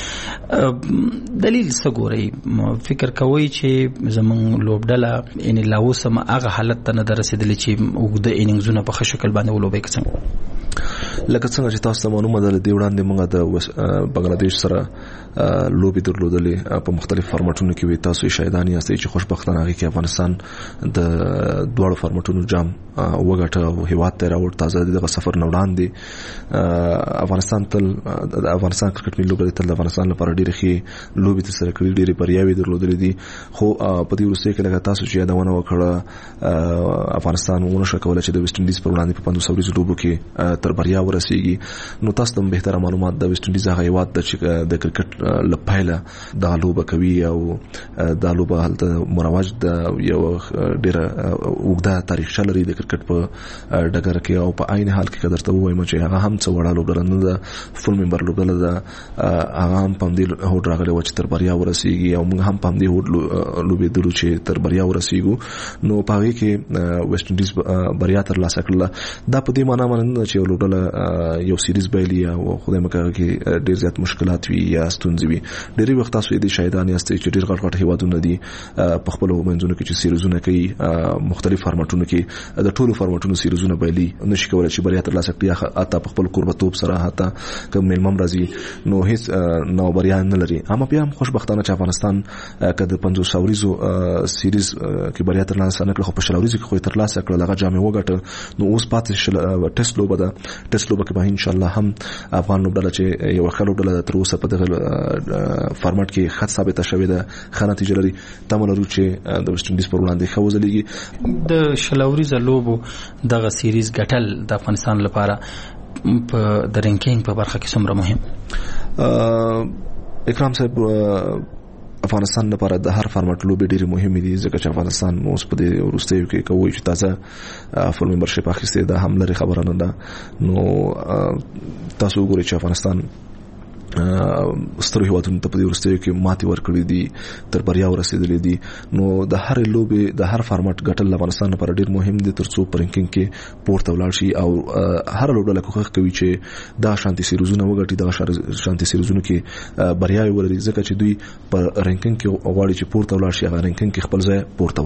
[SPEAKER 28] وکړو. دلیل څه ګورئ؟ فکر کوئ چې زمونږ لوبډله یعنی لا اوس هم هغه حالت ته نه ده رسېدلې چې اوږده انینګزونه په ښه شکل باندې ولوبوي که څنګه؟
[SPEAKER 29] لکه څنګه چې تاسو ته معلومه ده دې وړاندې موږ د بنگلاديش سره لوبې درلودلې په مختلف فارمټونو کې وي. تاسو شاهدان یاستئ چې خوشبختانه هغه کې افغانستان د دوه فارمټونو جام وګټه او هیواد ته راوړ. تازه دغه سفر نه وړاندې افغانستان تل د افغانستان کرکټ ملي لوبډلې تل د افغانستان لپاره ډېرې ښې لوبې ترسره کړې، ډېرې بریاوې درلودلې دي. خو په دې وروستۍ کې لکه تاسو چې یادونه وکړه افغانستان ونه شو کولای چې د ویسټ انډیز په وړاندې په پنځوس اوریزو لوبو کې تر بریا ورسیږي. نو تاسو ته بهتره معلومات د ویسټ انډیز هغه هیواد چې د کرکټ لپاره دا لوبه کوي او دا لوبه هلته مروج د یو ډېره اوږده تاریخچه لري د کرکټ په ډګر کې. او په عین حال کې درته وایم چې هغه هم څه وړه لوبډله نه ده، فول ممبر لوبډله ده. هغه هم په دې هوډ راغلی و چې تر بریا ورسیږي او موږ هم په دې هوډ لوبېدلو چې تر بریا ورسیږو. نو په هغه کې ویسټ انډیز بریا ترلاسه کړله. دا په دې معنی باندې چې لوبډله یو سیریز بایلی او خدای مکه کې ډېر زیات مشکلات وي یا ستونزې وي. ډېری وخت تاسو دې شاهدان یاستئ چې ډېر غټ غټ هیوادونه دي په خپل منځونو کې چې سیریزونه کوي مختلف فارمټونو کې د ټولو فارمټونو سیریزونه بایلی نشي کولای چې بریا ترلاسه کړي. حتی په خپل کوربتوب سره حتی کوم ملمم راځي نو هیڅ نو بریا نه لري. اما بیا هم خوشبختانه چې افغانستان کده پنځوس اوریزو سیریز کې بریا ترلاسه نه کړه، خو په شل اوریزو کې خو ترلاسه کړه، دغه جام وګټه. نو اوس پاتې ټیسټ لوبه ده. ټیسټ لوبه کې به ان شاء الله هم افغان لوبډله چې یو ښه لوبډله تر اوسه په دغه فارمټ کې ښه ثابته شوې ده، ښه نتیجه لري. تمه لرو چې د ویسټ انډیز پر وړاندې ښه وځلېږي.
[SPEAKER 28] د شل اوریزه لوبو دغه سیریز ګټل د افغانستان لپاره په د رینکینګ په برخه کې څومره مهم؟
[SPEAKER 29] اکرام صاحب افغانستان لپاره د هر فارمټ لوبې ډېرې مهمې دي ځکه چې افغانستان اوس په دې وروستیو کې کوي چې تازه فول ممبرشپ اخیستی دا هم لري خبره نه ده. نو تاسو وګورئ چې افغانستان ستر هیوادونو ته په دې وروستیو کې ماتې ورکړې دي، تر بریا ورسېدلې دي. نو د هر لوبې د هر فارمټ ګټل افغانستان لپاره ډېر مهم دي تر څو په رینکینګ کې پورته ولاړ شي. او هر لوبډله کوښښ کوي چې دا شانتي سیریزونه وګټي، دا شانتي سیریزونه کې بریا ولري ځکه چې دوی په رینکینګ کې غواړي چې پورته ولاړ شي، هغه رینکینګ کې خپل ځای پورته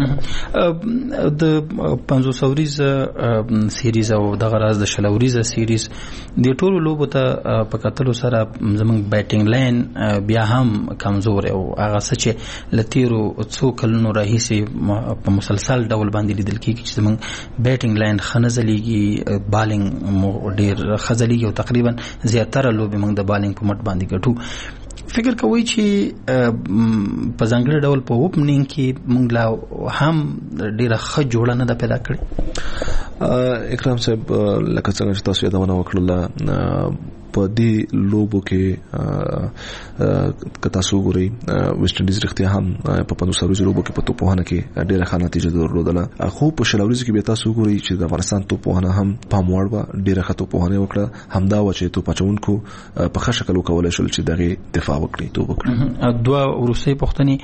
[SPEAKER 29] وساتي.
[SPEAKER 28] د پنځوس اوریزه سیریز او دغه راز د شل اوریزه سیریز د ټولو لوبو ته په کتلو سره زمونږ بیټینګ لاین بیا هم کمزور او هغه څه چې له تیرو څو کلونو راهیسې په مسلسل ډول باندې لیدل کېږي چې زمونږ بیټینګ لاین ښه نه ځلیږي، بالینګ مو ډېر ښه ځلیږي او تقریبا زیاتره لوبې موږ د بالینګ په مټ باندې ګټو. فکر کوي چې په ځانګړي ډول په اوپننګ کې موږ لا هم ډیره ښه جوړه نه ده پیدا کړې.
[SPEAKER 29] اکرام صاحب لکه څنګه چې تاسو یادونه وکړله په دې لوبو کې که تاسو ګورئ ویسټ انډیز رښتیا هم په پنځوس اوریزو لوبو کې په توپوهنه کې ډیره ښه نتیجه درلودله، خو په شل اوریزو کې بیا تاسو ګورئ چې د افغانستان توپوهنه هم پام وړ وه، ډیره ښه توپوهنه وکړه، همدا وه چې توپ اچوونکو په ښه شکل وکولی شول چې دغې دفاع وکړي، توپ وکړي.
[SPEAKER 28] دوه وروستۍ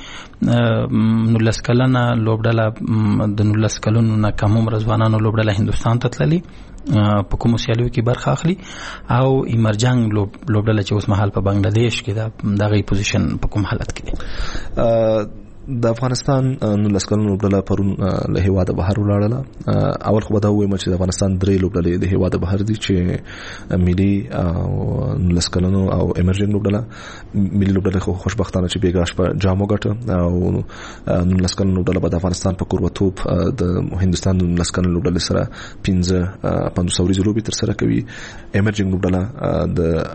[SPEAKER 28] پوښتنې، نولس کلنه لوبډله د نولس کلونو نه کم عمره ځوانانو لوبډله هندوستان ته تللي، په کومو سیالیو کې برخه اخلي، او ایمرجنګ لوبډله چې اوس مهال په بنگلاديش کې ده دغه پوزیشن په کوم حالت کې دی؟
[SPEAKER 29] د افغانستان نولس کلنو لوبډله پرون له هیواده بهر ولاړله. اول خو به دا ووایم چې د افغانستان درې لوبډلې د هیواده بهر دي، چې ملي او نولس کلنو او ایمرجنګ لوبډله. ملي لوبډله خو خوشبختانه چې بیګا شپه جام وګټه، او نولس کلنو لوبډله به د افغانستان په کوربتوب د هندوستان نولس کلنو لوبډلې سره پنځه پنځوس اوریزو لوبې ترسره کوي. ایمرجنګ لوبډله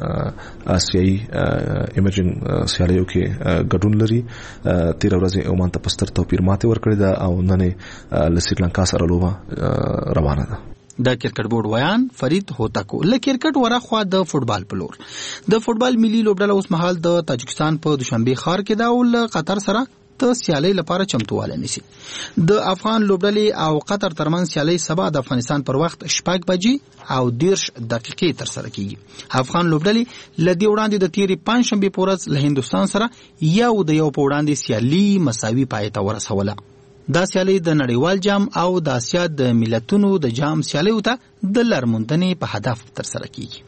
[SPEAKER 29] د آسیایي ایمرجنګ سیالیو کې ګډون لري. تیر ورځ عمان ته پستر توپیر ماته ورکړی دا، او نن له سریلانکا سره لوبه روانه ده.
[SPEAKER 28] د کرکټ بورډ ویان فرید هوتکو له کرکټ ورخوا د فوتبال په لور د فوتبال ملي لوبډله اوس مهال د تاجکستان په دوشنبه ښار کې دا ول قطر سره د سیالۍ لپاره چمتواله نیسي. د افغان لوبډلې او قطر ترمنځ سیالۍ سبا د افغانستان پر وخت شپږ بجې او دیرش دقیقې تر سره کیږي. افغان لوبډلې لدی وړاندې د تیری پنځشنبه په ورځ له هندستان سره یو د یو په وړاندې سیالي مساوي پای ته ورسوله. دا سیالي د نړیوال جام او د آسیا د ملتونو د جام سیالیو ته د لارموندنې په هدف تر سره کیږي.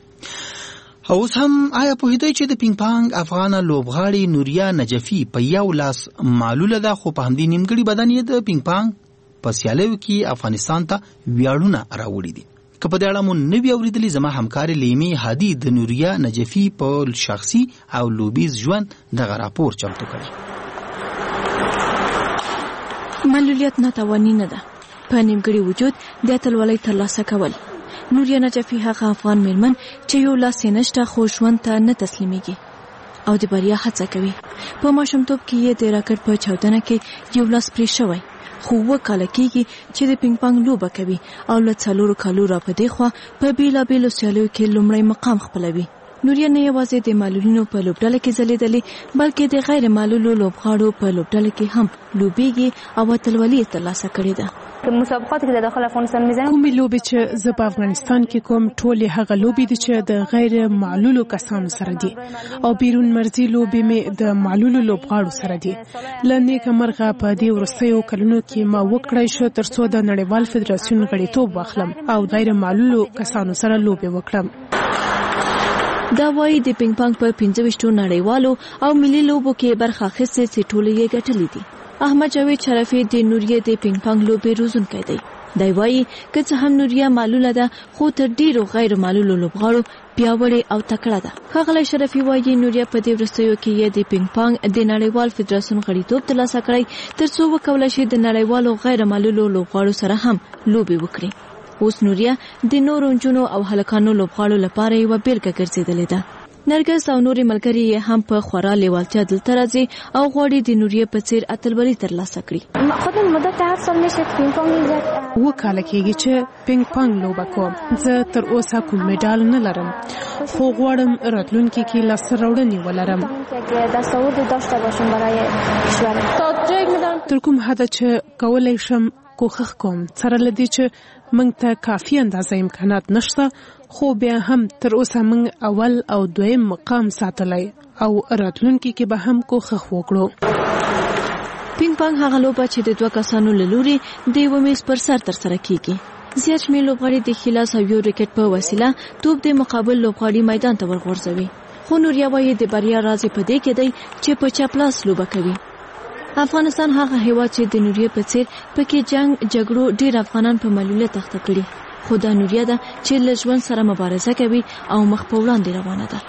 [SPEAKER 28] اوس هم آیا پوهیدئ چې د پینګ پانګ افغان لوبغاړي نوریا نجفي په یو لاس معلوله ده، خو په همدې نیمګړي بدن یې د پینګ پانګ په سیالیو کې افغانستان ته ویاړونه راوړي دي. که په دې اړه مو نه وي اورېدلي، زما همکارې لیمې هادي د نوریا نجفي په شخصي او لوبیز ژوند دغه راپور چمتو کړی.
[SPEAKER 30] معلولیت ناتواني نه ده، په نیمګړي وجود د اتلولۍ ترلاسه کول. نوریا نجفي هغه افغان میرمن چې یو لاس یې نشته خو ژوند ته نه تسلیمیږي او د بریا هڅه کوي. په ماشومتوب کې یې د راکټ په چاودنه کې یو لاس پرې شوی، خو اووه کاله کېږي چې د پینګ پانګ لوبه کوي او له څلورو کالو را په دې خوا په بېلابېلو سیالیو کې لومړی مقام خپلوي. نوریا نه یوازې د معلولینو په لوبډله کې ځلېدلې، بلکې د غیر معلولو لوبغاړو په لوبډله کې هم لوبېږي او اتلولي ترلاسه کړې ده.
[SPEAKER 1] مسابقات کې د داخل افغانستان میزان
[SPEAKER 5] کومې لوبې چې زه په افغانستان کې کوم ټولې هغه لوبې دي چې د غیر معلولو کسانو سره دي، او بیرون مرزي لوبې مې د معلولو لوبغاړو سره دي. له نیکه مرغه په دې وروستیو کلونو کې ما وکړای شو ترڅو د نړیوال فدراسیون غړیتوب واخلم او غیر معلولو کسانو سره لوبې وکړم.
[SPEAKER 30] دا وایي د پینګ پانګ په پنځه ویشتو نړیوالو او ملي لوبو کې برخه اخیستې چې ټولې یې ګټلې دي. احمد جاوید شرفي د نوریا د پینګ پانګ لوبې روزونکی دی. دی وایي که څه هم نوریا معلوله ده، خو تر ډیرو غیر معلولو لوبغاړو پیاوړې او تکړه ده. ښاغلی شرفي وایي نوریا په دې وروستیو کې یې د پینګ پانګ د نړیوال فدراسیون غړیتوب ترلاسه کړی ترڅو وکولی شي د نړیوالو غیر معلولو لوبغاړو سره هم لوبې وکړي. اوس نوریا د نورو نجونو او هلکانو لوبغاړو لپاره یوه بیلګه ګرځېدلې ده. نرګس او نورې ملګري یې هم په خورا لیوالتیا دلته راځي او غواړي د نوریا په څیر اتلولي ترلاسه کړي.
[SPEAKER 5] اووه کاله کېږي چې پینګ پانګ لوبه کوم. زه تر اوسه کوم میډال نه لرم، خو غواړم راتلونکي کې لاسته راوړنې ولرم. تر کوم حده چې کولی شم کوښښ کوم، سره له دې چې موږ ته کافي اندازه امکانات نشته، خو بیا هم تر اوسه موږ اول او دویم مقام ساتلی او راتلونکي کې به هم کوښښ وکړو.
[SPEAKER 30] پینګ پانګ هغه لوبه چې د دوه کسانو له لوري د یوه میز پر سر ترسره کیږي. زیات شمېر لوبغاړي د خلاص او یو ریکټ په وسیله توپ د مقابل لوبغاړي میدان ته ورغورځوي. خو نوریا وایي د بریا راز په دې کې دی چې په چپ لاس لوبه کوي. افغانستان هغه هیواد چې د نوریا په څیر پکې جنگ جګړو ډیر افغانان په معلولیت اخته کړي، خو دا نوریا ده چې له ژوند سره مبارزه کوي او مخ په وړاندې روانه ده.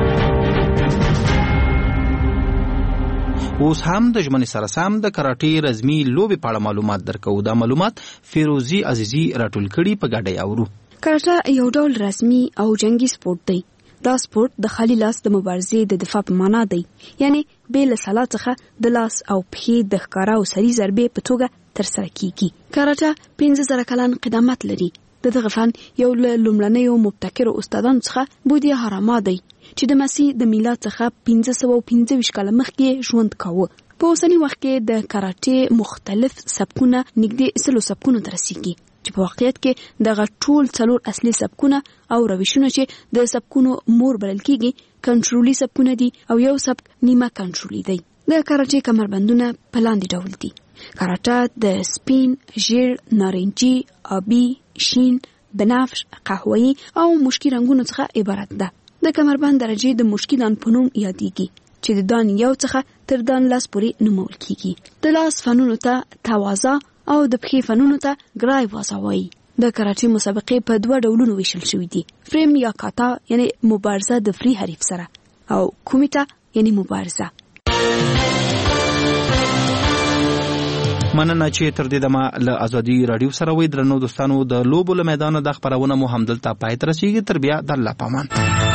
[SPEAKER 28] اوس هم د ژمنې سره سم د کراټې رزمي لوبې په اړه معلومات درکو. دا معلومات فیروزی عزیزی راټول کړي، په ګډه اورو.
[SPEAKER 2] کراټه یو ډول رسمي او جنگي سپورت دی دا سپورت د خالي لاس د مبارزې د دفاع په معنا دی، یعنی بې له سلا څخه د لاس او پښې د ښکاره او سري ضربې په توګه ترسره کیږي. کاراټه پنځه زره کلن قدامت لري. د دغه فن یو له لومړنیو مبتکرو استادانو څخه بودیا هاراما دی چې د مسیح د میلاد څخه پنځه سوه او پنځه ویشت کاله مخکې ژوند کاوه. په اوسني وخت کې د کاراټې مختلف سبکونه نږدې سلو سبکونو ته رسیږي چې په واقعیت کې دغه ټول څلور اصلي سبکونه او روشونه چې د سبکونو مور بلل کیږي کنټرولي سبکونه دي او یو سبک نیمه کنټرولي دی. د کاراټې کمربندونه په لاندې ډول دي. کاراټه د سپین، ژیړ، نارنجي، آبي، شین، بنفش، قهوه‌ای او مشکي رنگونو څخه عبارت ده. د کمربند درجه د مشکي دان په نوم یادېږي چې د دان یو څخه تر دان لاس پورې نومول کیږي. د لاس فنونو ته تواضع او د پښې فنونو ته ګرای وازا وایي. د کاراټې مسابقې په دوه ډولونو ویشل شوې دي، فریم یا کاتا یعنی مبارزه د فری حریف سره او کومیتا یعنی مبارزه.
[SPEAKER 28] مننه چې تر دې دمه له ازادي رادیو سره وې. درنو دوستانو، د لوبو له میدان د خبرونه مو همدلته پای ته رسیږي. تر بیا د الله پامان.